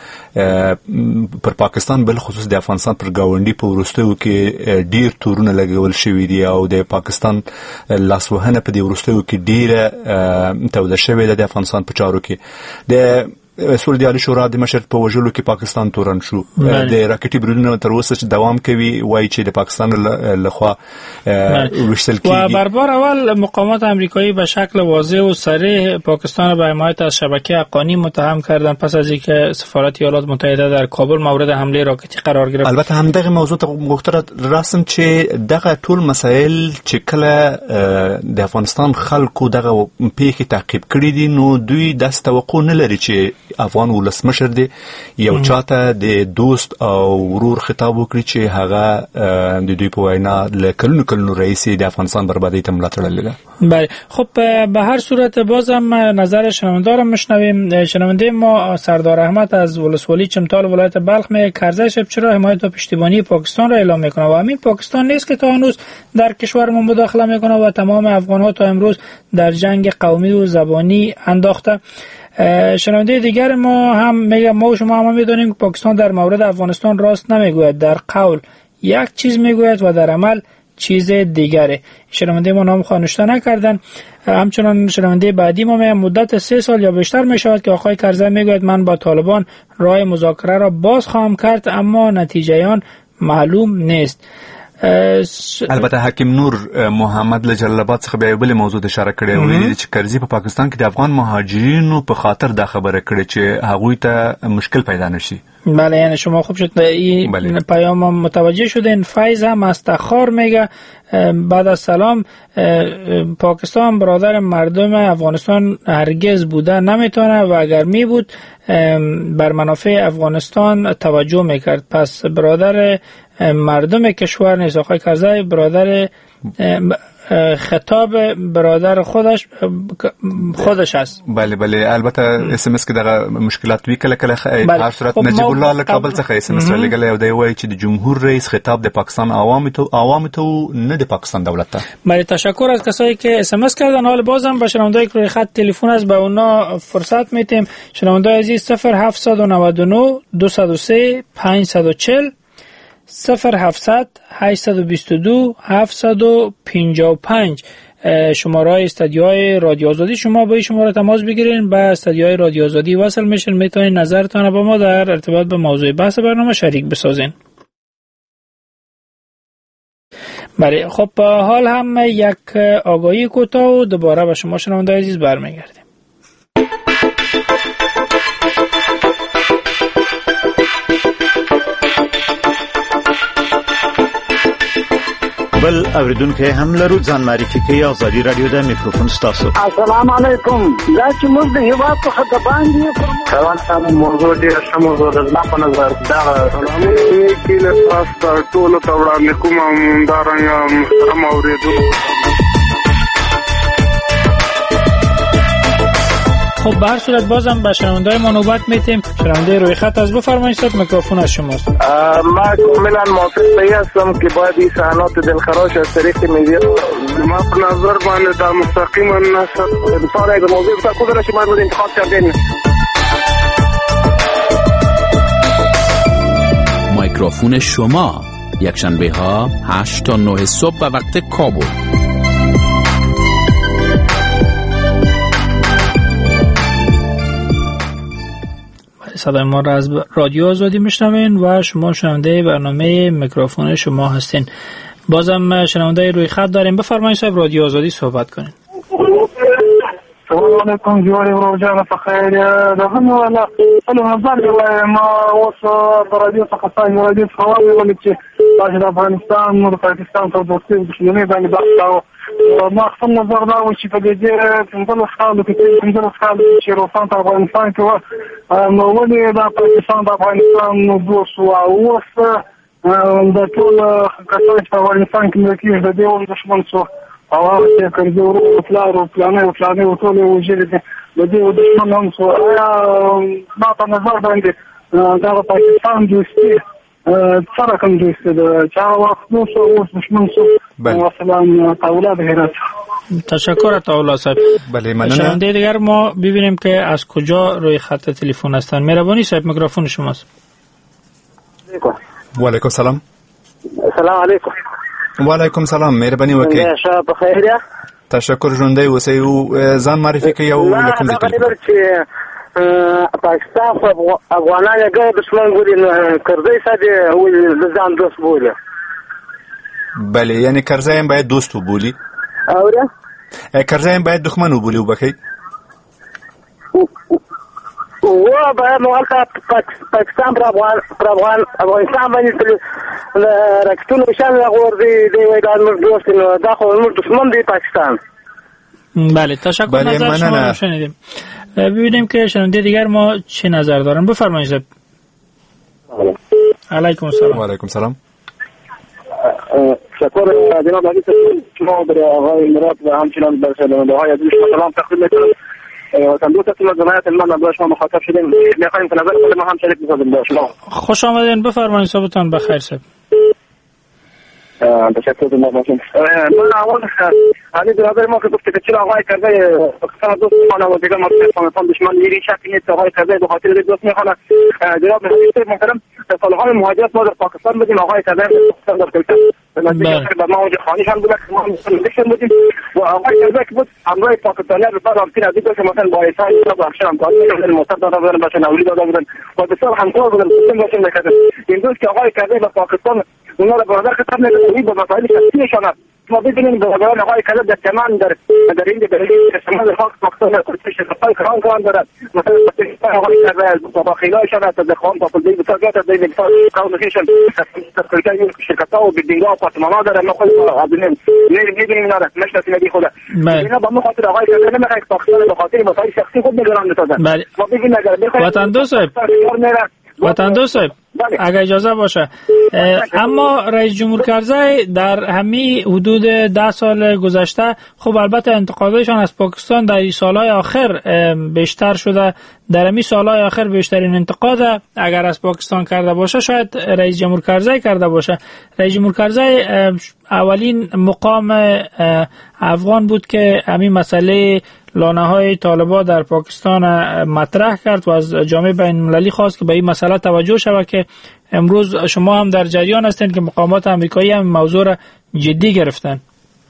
پر پاکستان بل خصوص د افغانستان پر گاونډي په وروستیو کې ډیر تورونه لګول شوي دي او د پاکستان لاسوهنه په دې وروستیو کې ډیره توده شوې ده د افغانستان په چارو کې. د سولې عالی شورا د مشر په وژلو کې پاکستان تورن شو. د راکټي بریدونو تر اوسه چې دوام کوي، وایي چې د پاکستان لخوا وشتل کیږي. و بر بار اول مقامات آمریکایی به شکل واضح و صریح پاکستان را به حمایت از شبکه حقانی متهم کردن پس از اینکه سفارت ایالات متحده در کابل مورد حمله راکټي قرار گرفت. البته همدغه موضوع ته غوښتنه رسم چې دغه ټول مسایل چې کله د افغانستان خلکو دغه پیښې تعقیب کړي دي نو دوی د توقع نه لري چې افغان ولسمشر دی یو چاته د دوست او ورور خطاب وکړي چې هغه د دوی په وینا له کلونو رئیس د افغانستان بربادی ته ملاتړ لري. بله خب به هر صورت بازم نظر شنونده را میشنویم. شنونده ما سردار احمد از ولسوالی چمتال ولایت بلخ میگه کرزی شب چرا حمایت و پشتیبانی پاکستان را اعلام میکنه و همین پاکستان نیست که تا هنوز در کشور ما مداخله میکنه و تمام افغان‌ها تا امروز در جنگ قومی و زبانی انداخته. شنونده دیگر ما هم میگه ما و شما هم میدونیم که پاکستان در مورد افغانستان راست نمیگوید، در قول یک چیز میگوید و در عمل چیز دیگره. شنونده ما نام خوانشته نکردن. همچنان شنونده بعدی ما میگه مدت 3 سال یا بیشتر میشود که آقای کرزی میگوید من با طالبان راه مذاکره را باز خواهم کرد اما نتیجه آن معلوم نیست. البته حکیم نور محمد له جلال آباد څخه بیا بل موضوع اشاره کړې ویلي چې کرزی په پاکستان کې د افغان مهاجرینو په خاطر دا خبره کړې چې هغوی ته مشکل پیدا نشي. بله یعنی شما خوب شد این پیام متوجه شدین. فیض هم از تخار میگه بعد از سلام پاکستان برادر مردم افغانستان هرگز بوده نمیتونه و اگر می بود بر منافع افغانستان توجه میکرد. پس برادر مردم کشور نیست. آقای کرزی برادر خطاب برادر خودش است. بله البته اس ام اس کې دغه مشکلات وی کله هر صورت نجیب الله له کابل څخه اس ام اس لګل او دی وایي چې د جمهور رئیس خطاب د پاکستان عوام ته نه د پاکستان دولت ته. بله تشکر از کسایی که اس ام اس کردن. حالا بازم به شنونده‌ای که روی خط تلفن است به اونا فرصت میدیم. شنونده عزیز 0799 203 540 0700 822 755 شماره استودیوهای رادیو آزادی. شما با این شماره تماس بگیرین، به استودیوهای رادیو آزادی وصل میشین، میتونین نظرتان رو با ما در ارتباط به موضوع بحث برنامه شریک بسازین. بله خب حال هم یک آگاهی کوتاه و دوباره به شما شنونده عزیز برمیگردیم. بل اوریدونکو هم لرو ځان معرفي کوي ازادي رادیو د میکروفون ستاسو. السلام علیکم. دا چې موږ د هیواد څخه د باندې روان موضوع ډېره ښه موضوع ده. زما په نظر دغه کې له تاسو ټولو ته وړاندې کوم همدارنګه محترم اورېدونکو. خب به هر صورت بازم به شنونده‌های ما نوبت میتیم. شنونده روی خط از بفرمایید، میکروفون از شماست. ما کاملا موافق هستم که باید این صحنات دلخراش از طریق میدیا ما په نظر باندې دا مستقیما نشد بسیار یک موضوع بسیار کدر شما بود انتخاب کردین. میکروفون شما یکشنبه ها 8 تا 9 صبح به وقت کابل. صدای ما را از رادیو آزادی میشنوین و شما شنونده برنامه میکروفون شما هستین. بازم شنونده روی خط داریم. بفرمایید صاحب، رادیو آزادی صحبت کنین. السلام علیکم جواری روزانه بخیر. دغه ولا خپل نظر ما اوس د رادیو څخه څنګه رادیو څخه ویل چې د افغانستان او پاکستان په دوستۍ دښمنۍ باندې بحث ما خپل نظر دا و چې په دې 15 کال چې روسان په افغانستان کې و نو ولې د پاکستان د افغانستان دوست و اوس د ټول کسان چې په افغانستان کې ملکي د دې دښمن څو او هغه چې ورو پلانې او ټول وجري د دې دښمن هم څو ما په نظر باندې دا پاکستان دوستي سره کوم دوستي د چا وخت نو څو دښمن څو مثلا اولاد هرات. تشکر از اولاد صاحب. بله ممنون. شنونده دیگر ما ببینیم که از کجا روی خط تلفن هستن. مهربانی صاحب، میکروفون شماست. و علیکم سلام. السلام علیکم. و علیکم سلام. مهربانی وکړئ. ښه په خیر یا. تشکر ژوندۍ اوسئ او ځان معرفي کړئ او لکم ذکر. چې پاکستان خو افغانان یې ګر دښمن ګوري کرزی صاحب ولې ځان دوست بولي. بله یعنی کرزی هم باید دوست وبولي. اوره کرزی هم باید دښمن وبولي وبخي. و باید مولته پاکستان پر افغانستان باندې راکټونه شان غوړي دی وای دا موږ دوست نو دا خو موږ دښمن دی پاکستان. بله تشکر از شما. شنیدیم. ببینیم که شنونده دیگر ما چه نظر دارن. بفرمایید صاحب. علیکم السلام. و علیکم السلام. شکر جناب عزیز شما برای آقای مراد و همچنان بر شنونده‌های عزیز سلام تقدیم می‌کنم. و دوستان جمعیت من با شما مخاطب شدیم. می‌خوایم که نظر خود ما هم شریک بسازیم با شما. خوش آمدین. بفرمایید صبحتون بخیر صاحب. تشکر جناب عزیز. من اول علی برادر ما که گفت که چرا آقای کرده پاکستان دوست می‌خوانه و دیگه ما دشمن میری شکی نیست آقای کرده به خاطر دوست می‌خوانه. جناب عزیز محترم سال‌های مهاجرت ما در پاکستان بودیم آقای کرده پاکستان در کلکت نزدیک ما اونجا خانیش هم بود که ما مسلمان بودیم و آقای کرده که بود همراه پاکستانی‌ها به بعد رابطه نزدیک داشت مثلا با ایسان و افشار همکاری می‌کردن مصرف داده بودن بچه نولی داده بودن و بسیار همکار بودن مسلم باشیم نکردن. این دوست که آقای کرده به پاکستان اونا را برادر خطاب نمی‌کنید با مسائل شخصیشان ما ببینیم برادران آقای کرده در کمان در این دلیل استعمال خاک پاکستان در کلتر شرکت‌های کلان دارد مثلا پاکستان آقای کرده با خیلایشان از دخوان با پلدی بساجات از دین بساج کانونیشن در کلتر شرکت‌ها و بیلدینگ‌ها و آپارتمان‌ها دارد ما خود عبدالله می‌بینیم اینا را مشناسیم ندی خود اینا با ما خاطر آقای کرده نمی‌خواهد پاکستان به خاطر مسائل شخصی خود نگران بسازد. ما ببینیم اگر بخواهد وطن دوست صاحب اگر اجازه باشه، اما رئیس جمهور کرزی در همین حدود 10 سال گذشته خب البته انتقادشان از پاکستان در این سالهای آخر بیشتر شده. در همین سالهای آخر بیشترین انتقاد اگر از پاکستان کرده باشه شاید رئیس جمهور کرزی کرده باشه. رئیس جمهور کرزی اولین مقام افغان بود که همین مسئله لانه‌های طالبان در پاکستان مطرح کرد و از جامعه بین‌المللی خواست که به این مسئله توجه شود که امروز شما هم در جریان هستید که مقامات آمریکایی هم موضوع را جدی گرفتن.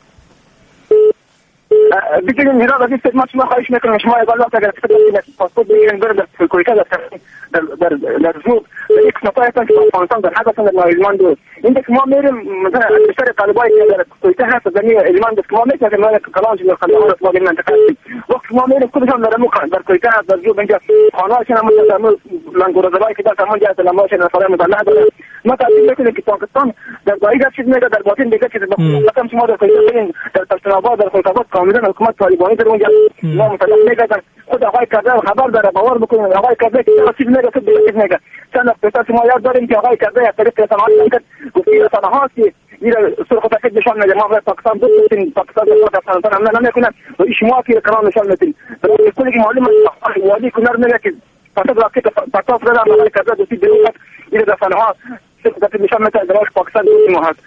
بگیریم میراد از این خدمت شما خواهش میکنم شما اقالات اگر خدمت پاسپورت بگیریم برد در کویتا در زود یک نفر هستن که افغانستان در حد هستن در ایلمان دوست این که ما میریم مثلا بیشتر طالبایی که در کویتا هست در ایلمان دوست که ما میتونیم ما کلانج در خلال ما بین منطقه هستیم وقت ما میریم خودشان در مکان در کویتا هست در زود اینجا خانهاشون هم در لنگورزبایی که در همون جهت لماشن فرای مدلع دارن ما تعطيل لك في باكستان در باید چیز میگه در باطن دیگه چیز مثلا شما در فلسطین در پشتوناباد در خلافات کاملا حکومت طالبانی در اونجا ما مثلا میگه خود آقای کرده خبر داره باور بکنید آقای کرده که چیز میگه خود چیز میگه چند وقت ما یاد داریم که آقای کرده یک طریق صنعت کرد گفت این صنعات این سرخ تفکر نشان میده ما برای پاکستان دوستیم پاکستان افغانستان هم نمیکنن و شما که قرار نشان میدین برای کلی که معلومه وادی کنار میگه که فقط راکت پاکستان را آقای کرده دوستی دروغ این صنعات نشان میده در پاکستان دوستیم هست.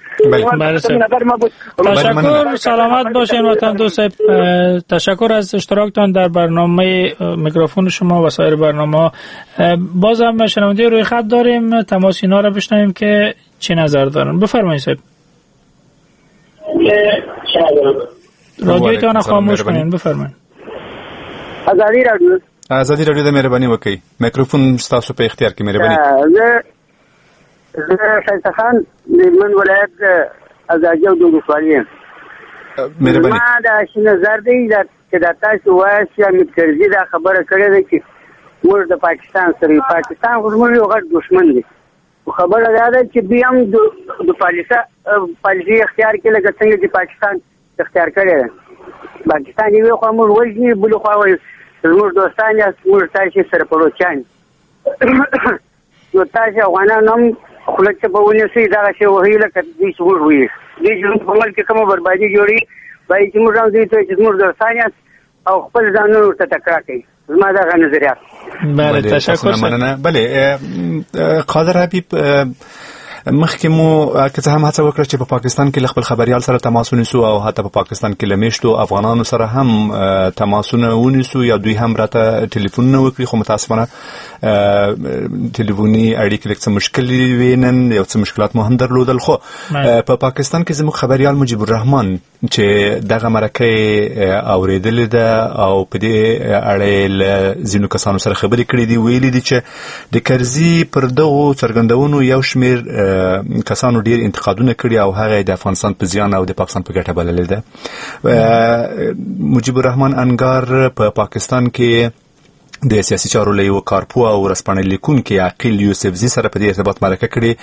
تشکر، سلامت باشین وطن دوست. تشکر از اشتراکتان در برنامه میکروفون شما و سایر برنامه. بازم شنونده روی خط داریم، تماس اینا را بشنویم که چه نظر دارن. بفرمایید صاحب. رادیوتان خاموش کنین. بفرمایید. آزادی رادیو د مهرباني وکړئ. میکروفون تاسو په اختیار کې مهرباني. زه شایسته خان د هلمند ولایت ازادي او د ولسوالۍ مهرباني. ما دا شي نظر دی چې دا تاسو وایي چې حامد کرزي دا خبره کړې ده چې موږ د پاکستان سره پاکستان زموږ یو غټ دښمن دی. خبره دا ده چې دوی هم د پالیسي اختیار کړي لکه څنګه چې پاکستان اختیار کړی ده. پاکستان یوې خوا موږ وژني بلې خوا وایي زموږ دوستان یاست موږ تاسې سره پړوچان نو تاسې افغانان هم خوله چې به ونیسئ دغه شی وهي لکه دوی چې موږ وایي دوی چې زموږ په ملک کې کومه بربادي جوړوي وایي چې موږ هم دوی ته چې زموږ دوستان یاست او خپل ځانونه ورته تکرار کوي. زما دغه نظریات. بله تشکر. مننه. بله قادر حبیب مخکې مو که څه هم هڅه وکړه چې په پاکستان کې خپل خبريال سره تماس ونیسو او حتی په پاکستان کې لمیشتو افغانانو سره هم تماسونه ونیسو یا دوی هم راته ټلیفونونه وکړي خو متاسفانه ټلیفوني اړیکې لږ څه مشکل وینن یو څه مشکلات مو هم درلودل. خو په پاکستان کې زموږ خبريال مجيب الرحمن چې دغه مرکه اوریدلې ده او په دې اړه له ځینو کسانو سره خبرې کړې دي ویلي دي چې د کرزي پر دغه څرګندونو یو شمیر کسانو ډیر انتقادونه کړي او هغه د افغانستان په زیان او د پاکستان په ګټه بللې ده. مجيب الرحمن انګار په پاکستان کې د سیاسي چارو له یو کارپو او رسپانې لیکونکي عقیل یوسفزي سره په دې ارتباط مرکه کړي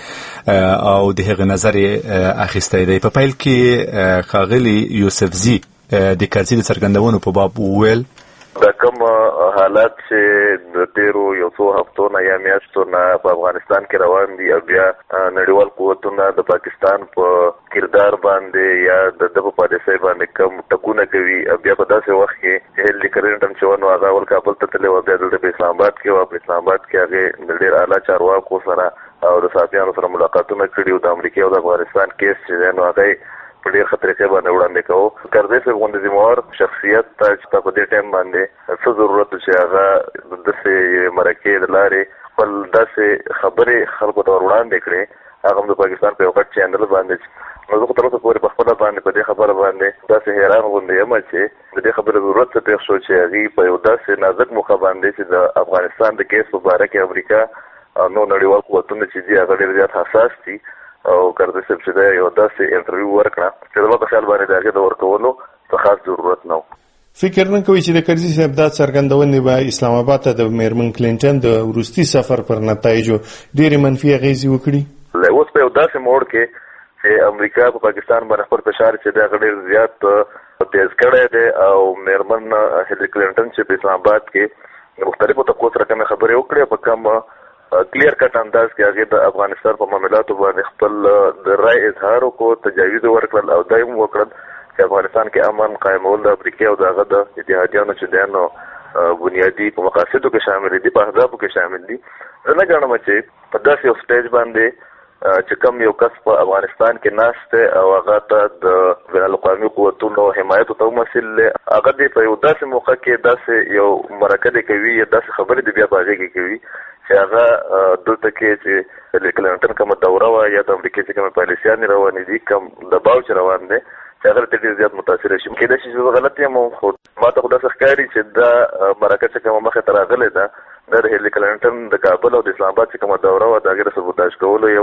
او د هغه نظر اخیستی دی. په پیل کې ښاغلي یوسفزي د کرزي د څرګندونو په باب وویل دا کوم حالات چې د تیرو یو څو هفتو نه یا میاشتو نه په افغانستان کې روان دي او بیا نړیوال قوتونه د پاکستان په کردار باندې یا د دغه پالیسۍ باندې کوم ټکونه کوي او بیا په داسې وخت کې هیلي کلینټن چې ونه هغه ول کابل ته تللی و بیا دلته په اسلام آباد کې و په اسلام آباد کې هغه د ډېر اعلی چارواکو سره او د صحافیانو سره ملاقاتونه کړي او د امریکا او د افغانستان کیس چې نو هغه په ډېر خطرې کې باندې وړاندې کوو. کرزي صاحب غوندې ذمہوار شخصیت ته چې په دې ټایم باندې څه ضرورت چې هغه داسې مرکې د لارې خپل داسې خبرې خلکو ته وړاندې کړي هغه د پاکستان په یو غټ چینل باندې نو زه تر اوسه پورې په خپله باندې په دې خبره باندې داسې حیران غوندې یم چې د دې خبرې ضرورت څه پېښ شو چې هغې په یو داسې نازک موقع باندې چې د افغانستان د کیس په باره کې امریکا نو نړیوال قوتونه چې دي هغه ډېر زیات حساس دي او کرزي صاحب چې دا یو داسې انټرویو ورکړه چې زما په خیال باندې د هغې د ورکولو څه خاص ضرورت نه و. فکر نه کوي چې د کرزي صاحب دا څرګندونې به اسلام آباد ته د میرمن کلینټن د وروستي سفر پر نتایجو ډېرې منفي اغېزې وکړي؟ اوس په یو داسې موړ کې چې امریکا په پاکستان باندې خپل فشار چې دی هغه ډېر زیات تیز کړی دی او میرمن هیلي کلینټن چې په اسلام آباد کې د مختلفو طبقو سره کومې خبرې وکړې په کوم کلیر کټ انداز کې هغه د افغانستان په معاملاتو باندې خپل د رائے اظهار کو تجاویز ورکړل او دایم وکړل چې افغانستان کې امن قائمول د امریکا او دغه د اتحادیانو چې دنو بنیادی په مقاصدو کې شامل دي په اهدافو کې شامل دي. نه غواړم چې په داسې یو سټیج باندې چې کوم یو کس په افغانستان کې ناشته او هغه ته د بین الاقوامي قوتونو حمایت ته مسل هغه د په یو داسې موقع کې داسې یو مرکه کوي یا داسې خبرې د بیا باغې کې کوي چې هغه دلته کې چې کلینټن کوم دوره وا یا د امریکا چې کوم پالیسیان روان دي کوم دباو چې روان دي چې هغه ته ډېر زیات متاثر شي. کله چې غلط یم خو ما ته خدای ښکاري چې دا مرکه چې کوم مخه تر راغله ده د هیلي کلینټن د کابل او د اسلام آباد چې کوم دوره وا د هغه سبوتاژ کولو یو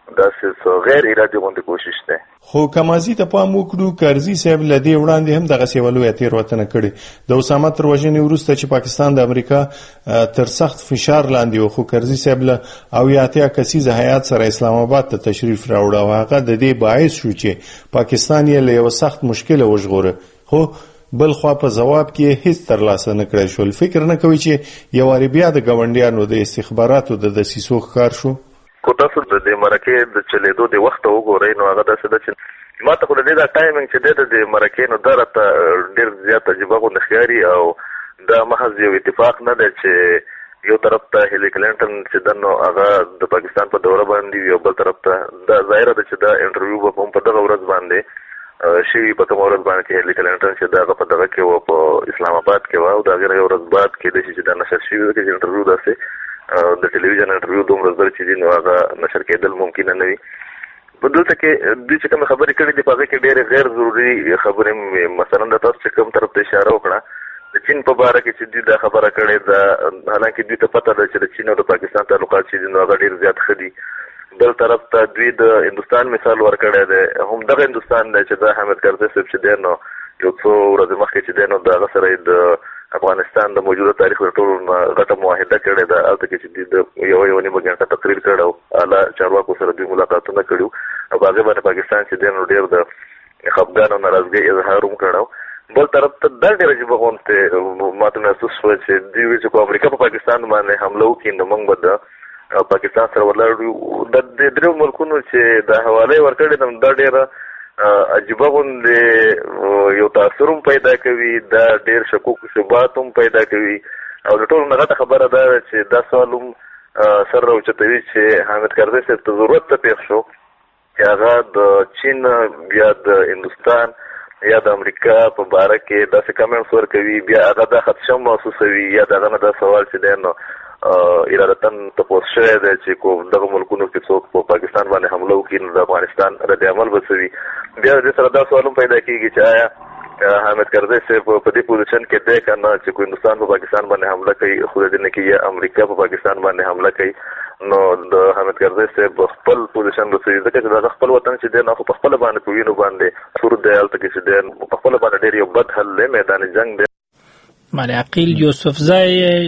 داسې غیر ارادي غونډې کوشش ده. خو کمازی ته پام وکړو کرزي صاحب لدی وړاندې هم دغه سیولو تیروتنه کړې د اسامه تر وژنې وروسته چې پاکستان د امریکا تر سخت فشار لاندې و، خو کرزي صاحب له او یاتیا کسیزه هیات سره اسلام آباد ته تشریف راوړ او هغه د دې باعث شو چې پاکستان یې له یو سخت مشکل وژغوره، خو بل خوا په جواب کې هیڅ ترلاسه نه کړی شو. فکر نه کوي چې یو واری بیا د ګاونډیانو د استخباراتو د دسیسو ښکار شو؟ کو تاسو د مرکې د چلیدو د وخت وګورئ نو هغه داسې ده چې ما ته خو د دې دا ټایمینګ چې د مرکې نو دا راته ډېر زیات عجیبه غوندې ښکاري او دا محض یو اتفاق نه دی چې یو طرف ته هیلي کلینټن چې ده نو هغه د پاکستان په دوره باندې یو بل طرف ته دا ظاهره ده چې دا انټرویو به هم په دغه ورځ باندې شوي په کومه ورځ باندې چې هیلي کلینټن چې دا هغه په دغه کې و په اسلام آباد کې و او د هغې نه یو ورځ بعد کېدای شي چې دا نشر شوي ده چې انټرویو داسې د ټلویزیون انټرویو دومره زر چې دي نو هغه نشر کېدل ممکن نه وي. په دلته کې دوی چې کومې خبرې کړې دي په هغې کې ډېرې غیر ضروري خبرې مثلا د تاسو چې کوم طرف ته اشاره وکړه د چین په باره کې چې دوی دا خبره کړې ده، حالانکه دوی ته پته ده چې د چین او د پاکستان تعلقات چې دي نو هغه ډېر زیات ښه دي. بل طرف ته دوی د هندوستان مثال ورکړی دی، هم دغه هندوستان دی چې د حامد کرزي صاحب چې دی نو یو څو ورځې مخکې چې دی نو د هغه سره د افغانستان د موجوده تاریخ د ټولو غټه معاهده کړې ده، هلته کې چې دوی د یوه نیمه ګنټه تقریر کړی او اعلی چارواکو سره دوی ملاقاتونه کړي او په هغې باندې پاکستان چې دی نو ډېر د خفګان او ناراضګۍ اظهار هم کړی. بل طرف ته دا ډېر عجیبه غوندې ماته محسوس شوه چې دوی وایي چې په امریکا په پاکستان باندې حمله وکړي نو موږ به د پاکستان سره ولاړ یو. د دریو ملکونو چې د حوالې ورکړې ده دا ډېره عجیبه غوندې یو تاثر هم پیدا کوي، دا ډېر شکوک شبهات هم پیدا کوي او د ټولو نه غټه خبره دا ده چې دا سوال هم سر راوچتوي چې حامد کرزي صاحب ته ضرورت ته پېښ شو چې هغه د چین بیا د هندوستان یا د امریکا په باره کې داسې کمنټس ورکوي، بیا هغه دا خدشم محسوسوي یا د هغه نه دا سوال چې دی نو ارادتن تپوس شوی دی چې کوم دغه ملکونو کې څوک په پاکستان باندې حمله وکړي نو د افغانستان رد عمل به څه وي. بیا د دې سره دا سوال هم پیدا کېږي چې آیا حامد کرزي صاحب په دې پوزیشن کې دی که نه چې هندوستان په پاکستان باندې حمله کوي خو د دې نه کې یا امریکا په پاکستان باندې حمله کوي نو د حامد کرزي صاحب خپل پوزیشن به څه وي، ځکه چې د خپل وطن چې دی نو خو په خپله باندې په وینو باندې سور دی، هلته کې چې دی په خپله باندې ډېر یو بد حل دی، میدان جنگ دی. عقیل یوسفزی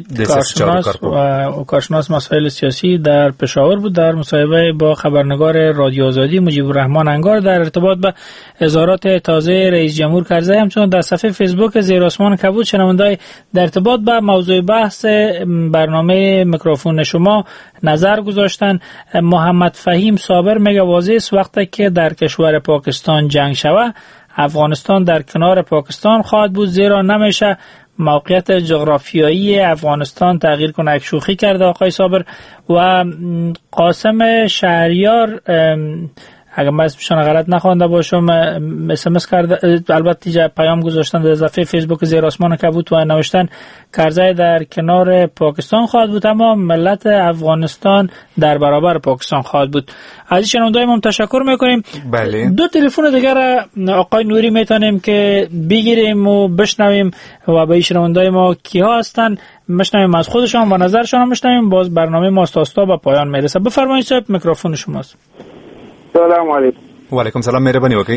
کارشناس مسائل سیاسی در پشاور بود. در مصاحبه با خبرنگار رادیو آزادی مجیب الرحمن انگار در ارتباط به اظهارات تازه رئیس جمهور کرزی همچنین در صفحه فیسبوک زیر آسمان کبود شنونده‌های در ارتباط با موضوع بحث برنامه میکروفون شما نظر گذاشتن. محمد فهیم صابر میگه واضح است وقتی که در کشور پاکستان جنگ شود افغانستان در کنار پاکستان خواهد بود، زیرا نمیشه موقعیت جغرافیایی افغانستان تغییر کنه. یک شوخی کرده آقای صابر. و قاسم شهریار اگر من اسمشون غلط نخوانده باشم SMS کرده، البته پیام گذاشتن در صفحه فیسبوک زیر آسمان کبود و نوشتن کرزی در کنار پاکستان خواهد بود اما ملت افغانستان در برابر پاکستان خواهد بود. از شنونده‌های ما تشکر میکنیم. بله. دو تلفن دیگر آقای نوری میتونیم که بگیریم و بشنویم و به شنونده‌های ما کیا هستن بشنویم، از خودشان و نظرشان بشنویم. باز برنامه ما تا به پایان میرسه. بفرمایید صاحب میکروفون شماست. سلام علیکم. و علیکم سلام، مهربانی وکړئ.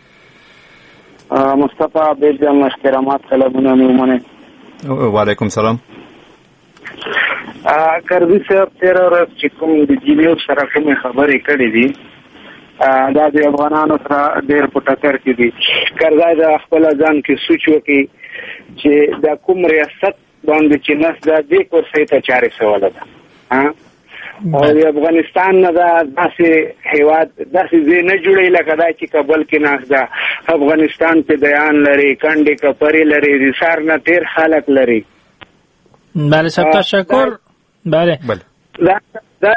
مصطفی عبید مشکرامات سلامونه میمونه. و علیکم سلام. کرزي صاحب تیر ورځ چې کوم د جیلیو سره کومې خبرې کړې دي دا د افغانانو سره ډېر په ټکر کې دي. کرزي د خپل ځان کې سوچ وکړي چې د کوم ریاست باندې چې نس د دې کرسۍ ته چارې سواله ده او د افغانستان نه داسې هیواد داسې ځای نه جوړوي لکه دا چې کابل کې ناست ده. افغانستان کې دیان لري، کنډې کپرې لري، د سار نه تیر خلک لري. بله صاحب تشکر. بله دا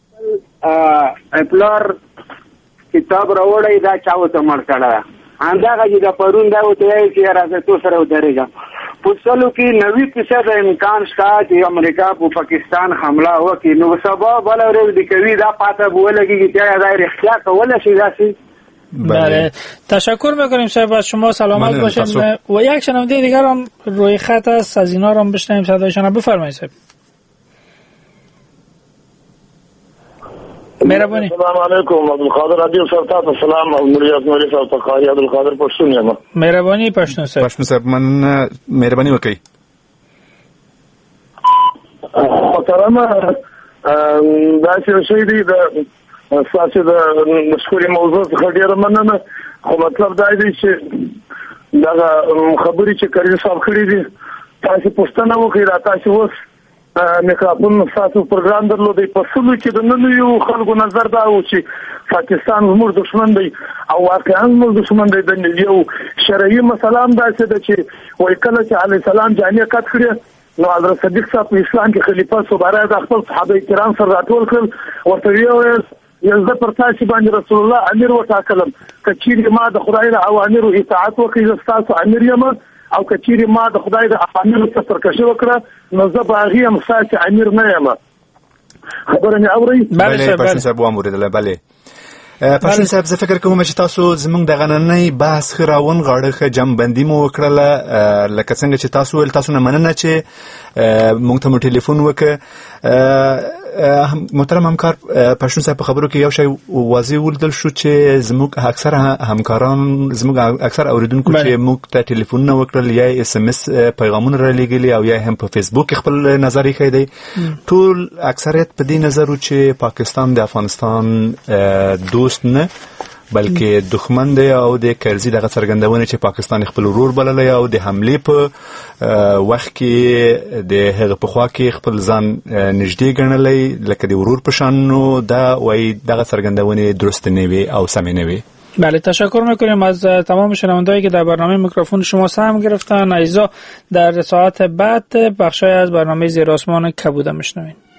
اپلار کتاب راوړی دا چا ورته مړ کړی همدغه چې د پرون دا ورته وایي چې راځه تو سره ودرېږم. په سلو کې 90% امکان شته چې امریکا په پاکستان حمله وکړي نو سبا بل ورځ د کوي دا پاته بولږي چې دا رښتیا کوله شي داسې. بله تشکر میکنیم صاحب، از شما سلامت باشید. و یک شنونده دیگر هم روی خط است، از اینا هم بشنویم صدایشان. بفرمایید صاحب. مهربانی. سلام علیکم عبدالقادر عدیل صاحب، تاسو سلام. او نوریاس نوری صاحب ته قاری عبدالقادر پښتون یم. مهربانی پښتون صاحب من مهرباني وکړئ. محترمه دا چې شي دی د ساسي د مشکوري موضوع څخه ډیره مننه، خو مطلب دا دی چې دا خبرې چې کریم صاحب کړې دي تاسو پښتنه وکړئ، را تاسو اوس میکروفون تاسو پروګرام درلودي په سلو کې د نن یو خلکو نظر دا و چې پاکستان زموږ دښمن دی او واقعا زموږ دښمن دی. د یو شرعي مسله هم داسې ده چې وایي کله چې علیه السلام جامې قد کړې نو حضرت صدیق صاحب په اسلام کې خلیفه صبره د خپل صحابه کرام سره راټول کړل، ورته ویل یزده پر تاسو باندې رسول الله امیر وټاکلم، کچېرې ما د خدای د اوامرو اطاعت وکړي تاسو امیر یم، او کچېرې ما د خدای د اوامرو څخه سرکشي وکړه نو زه به هغې یم ستاسې امیر نه یم. خبره مې اورئ؟ بله پښتون صاحب واورېدله. بله پښتون صاحب زه فکر کوم چې تاسو زموږ د غننۍ بحث ښه راونغاړه، ښه جمعبندي مو وکړله. لکه څنګه چې تاسو ویل تاسو نه مننه چې موږ ته مو ټلیفون وکړه. محترم همکار پښتون صاحب په خبرو کې یو شی واضح ولیدل شو چې زموږ اکثر همکاران، زموږ اکثر اوریدونکو چې موږ ته ټلیفونونه وکړل یا اس ام اس پیغامونه را لېږلي او یا هم په فیسبوک خپل نظر یې ښی دی، ټول اکثریت په دې نظر و چې پاکستان د افغانستان دوست نه بلکې دښمن دی او د کرزي دغه څرګندونه چې پاکستان خپل ورور بللی او د حملې په وخت کې د هغه په خوا کې خپل ځان نږدې ګڼلی لکه د ورور په شان، نو دا وایي دغه څرګندونې درست نه وي او سمې نه وي. بله تشکر میکنیم از تمام شنوندهایی که در برنامه میکروفون شما سهم گرفتن. عزیزا در ساعت بعد بخشای از برنامه زیر آسمان کبوده میشنوین.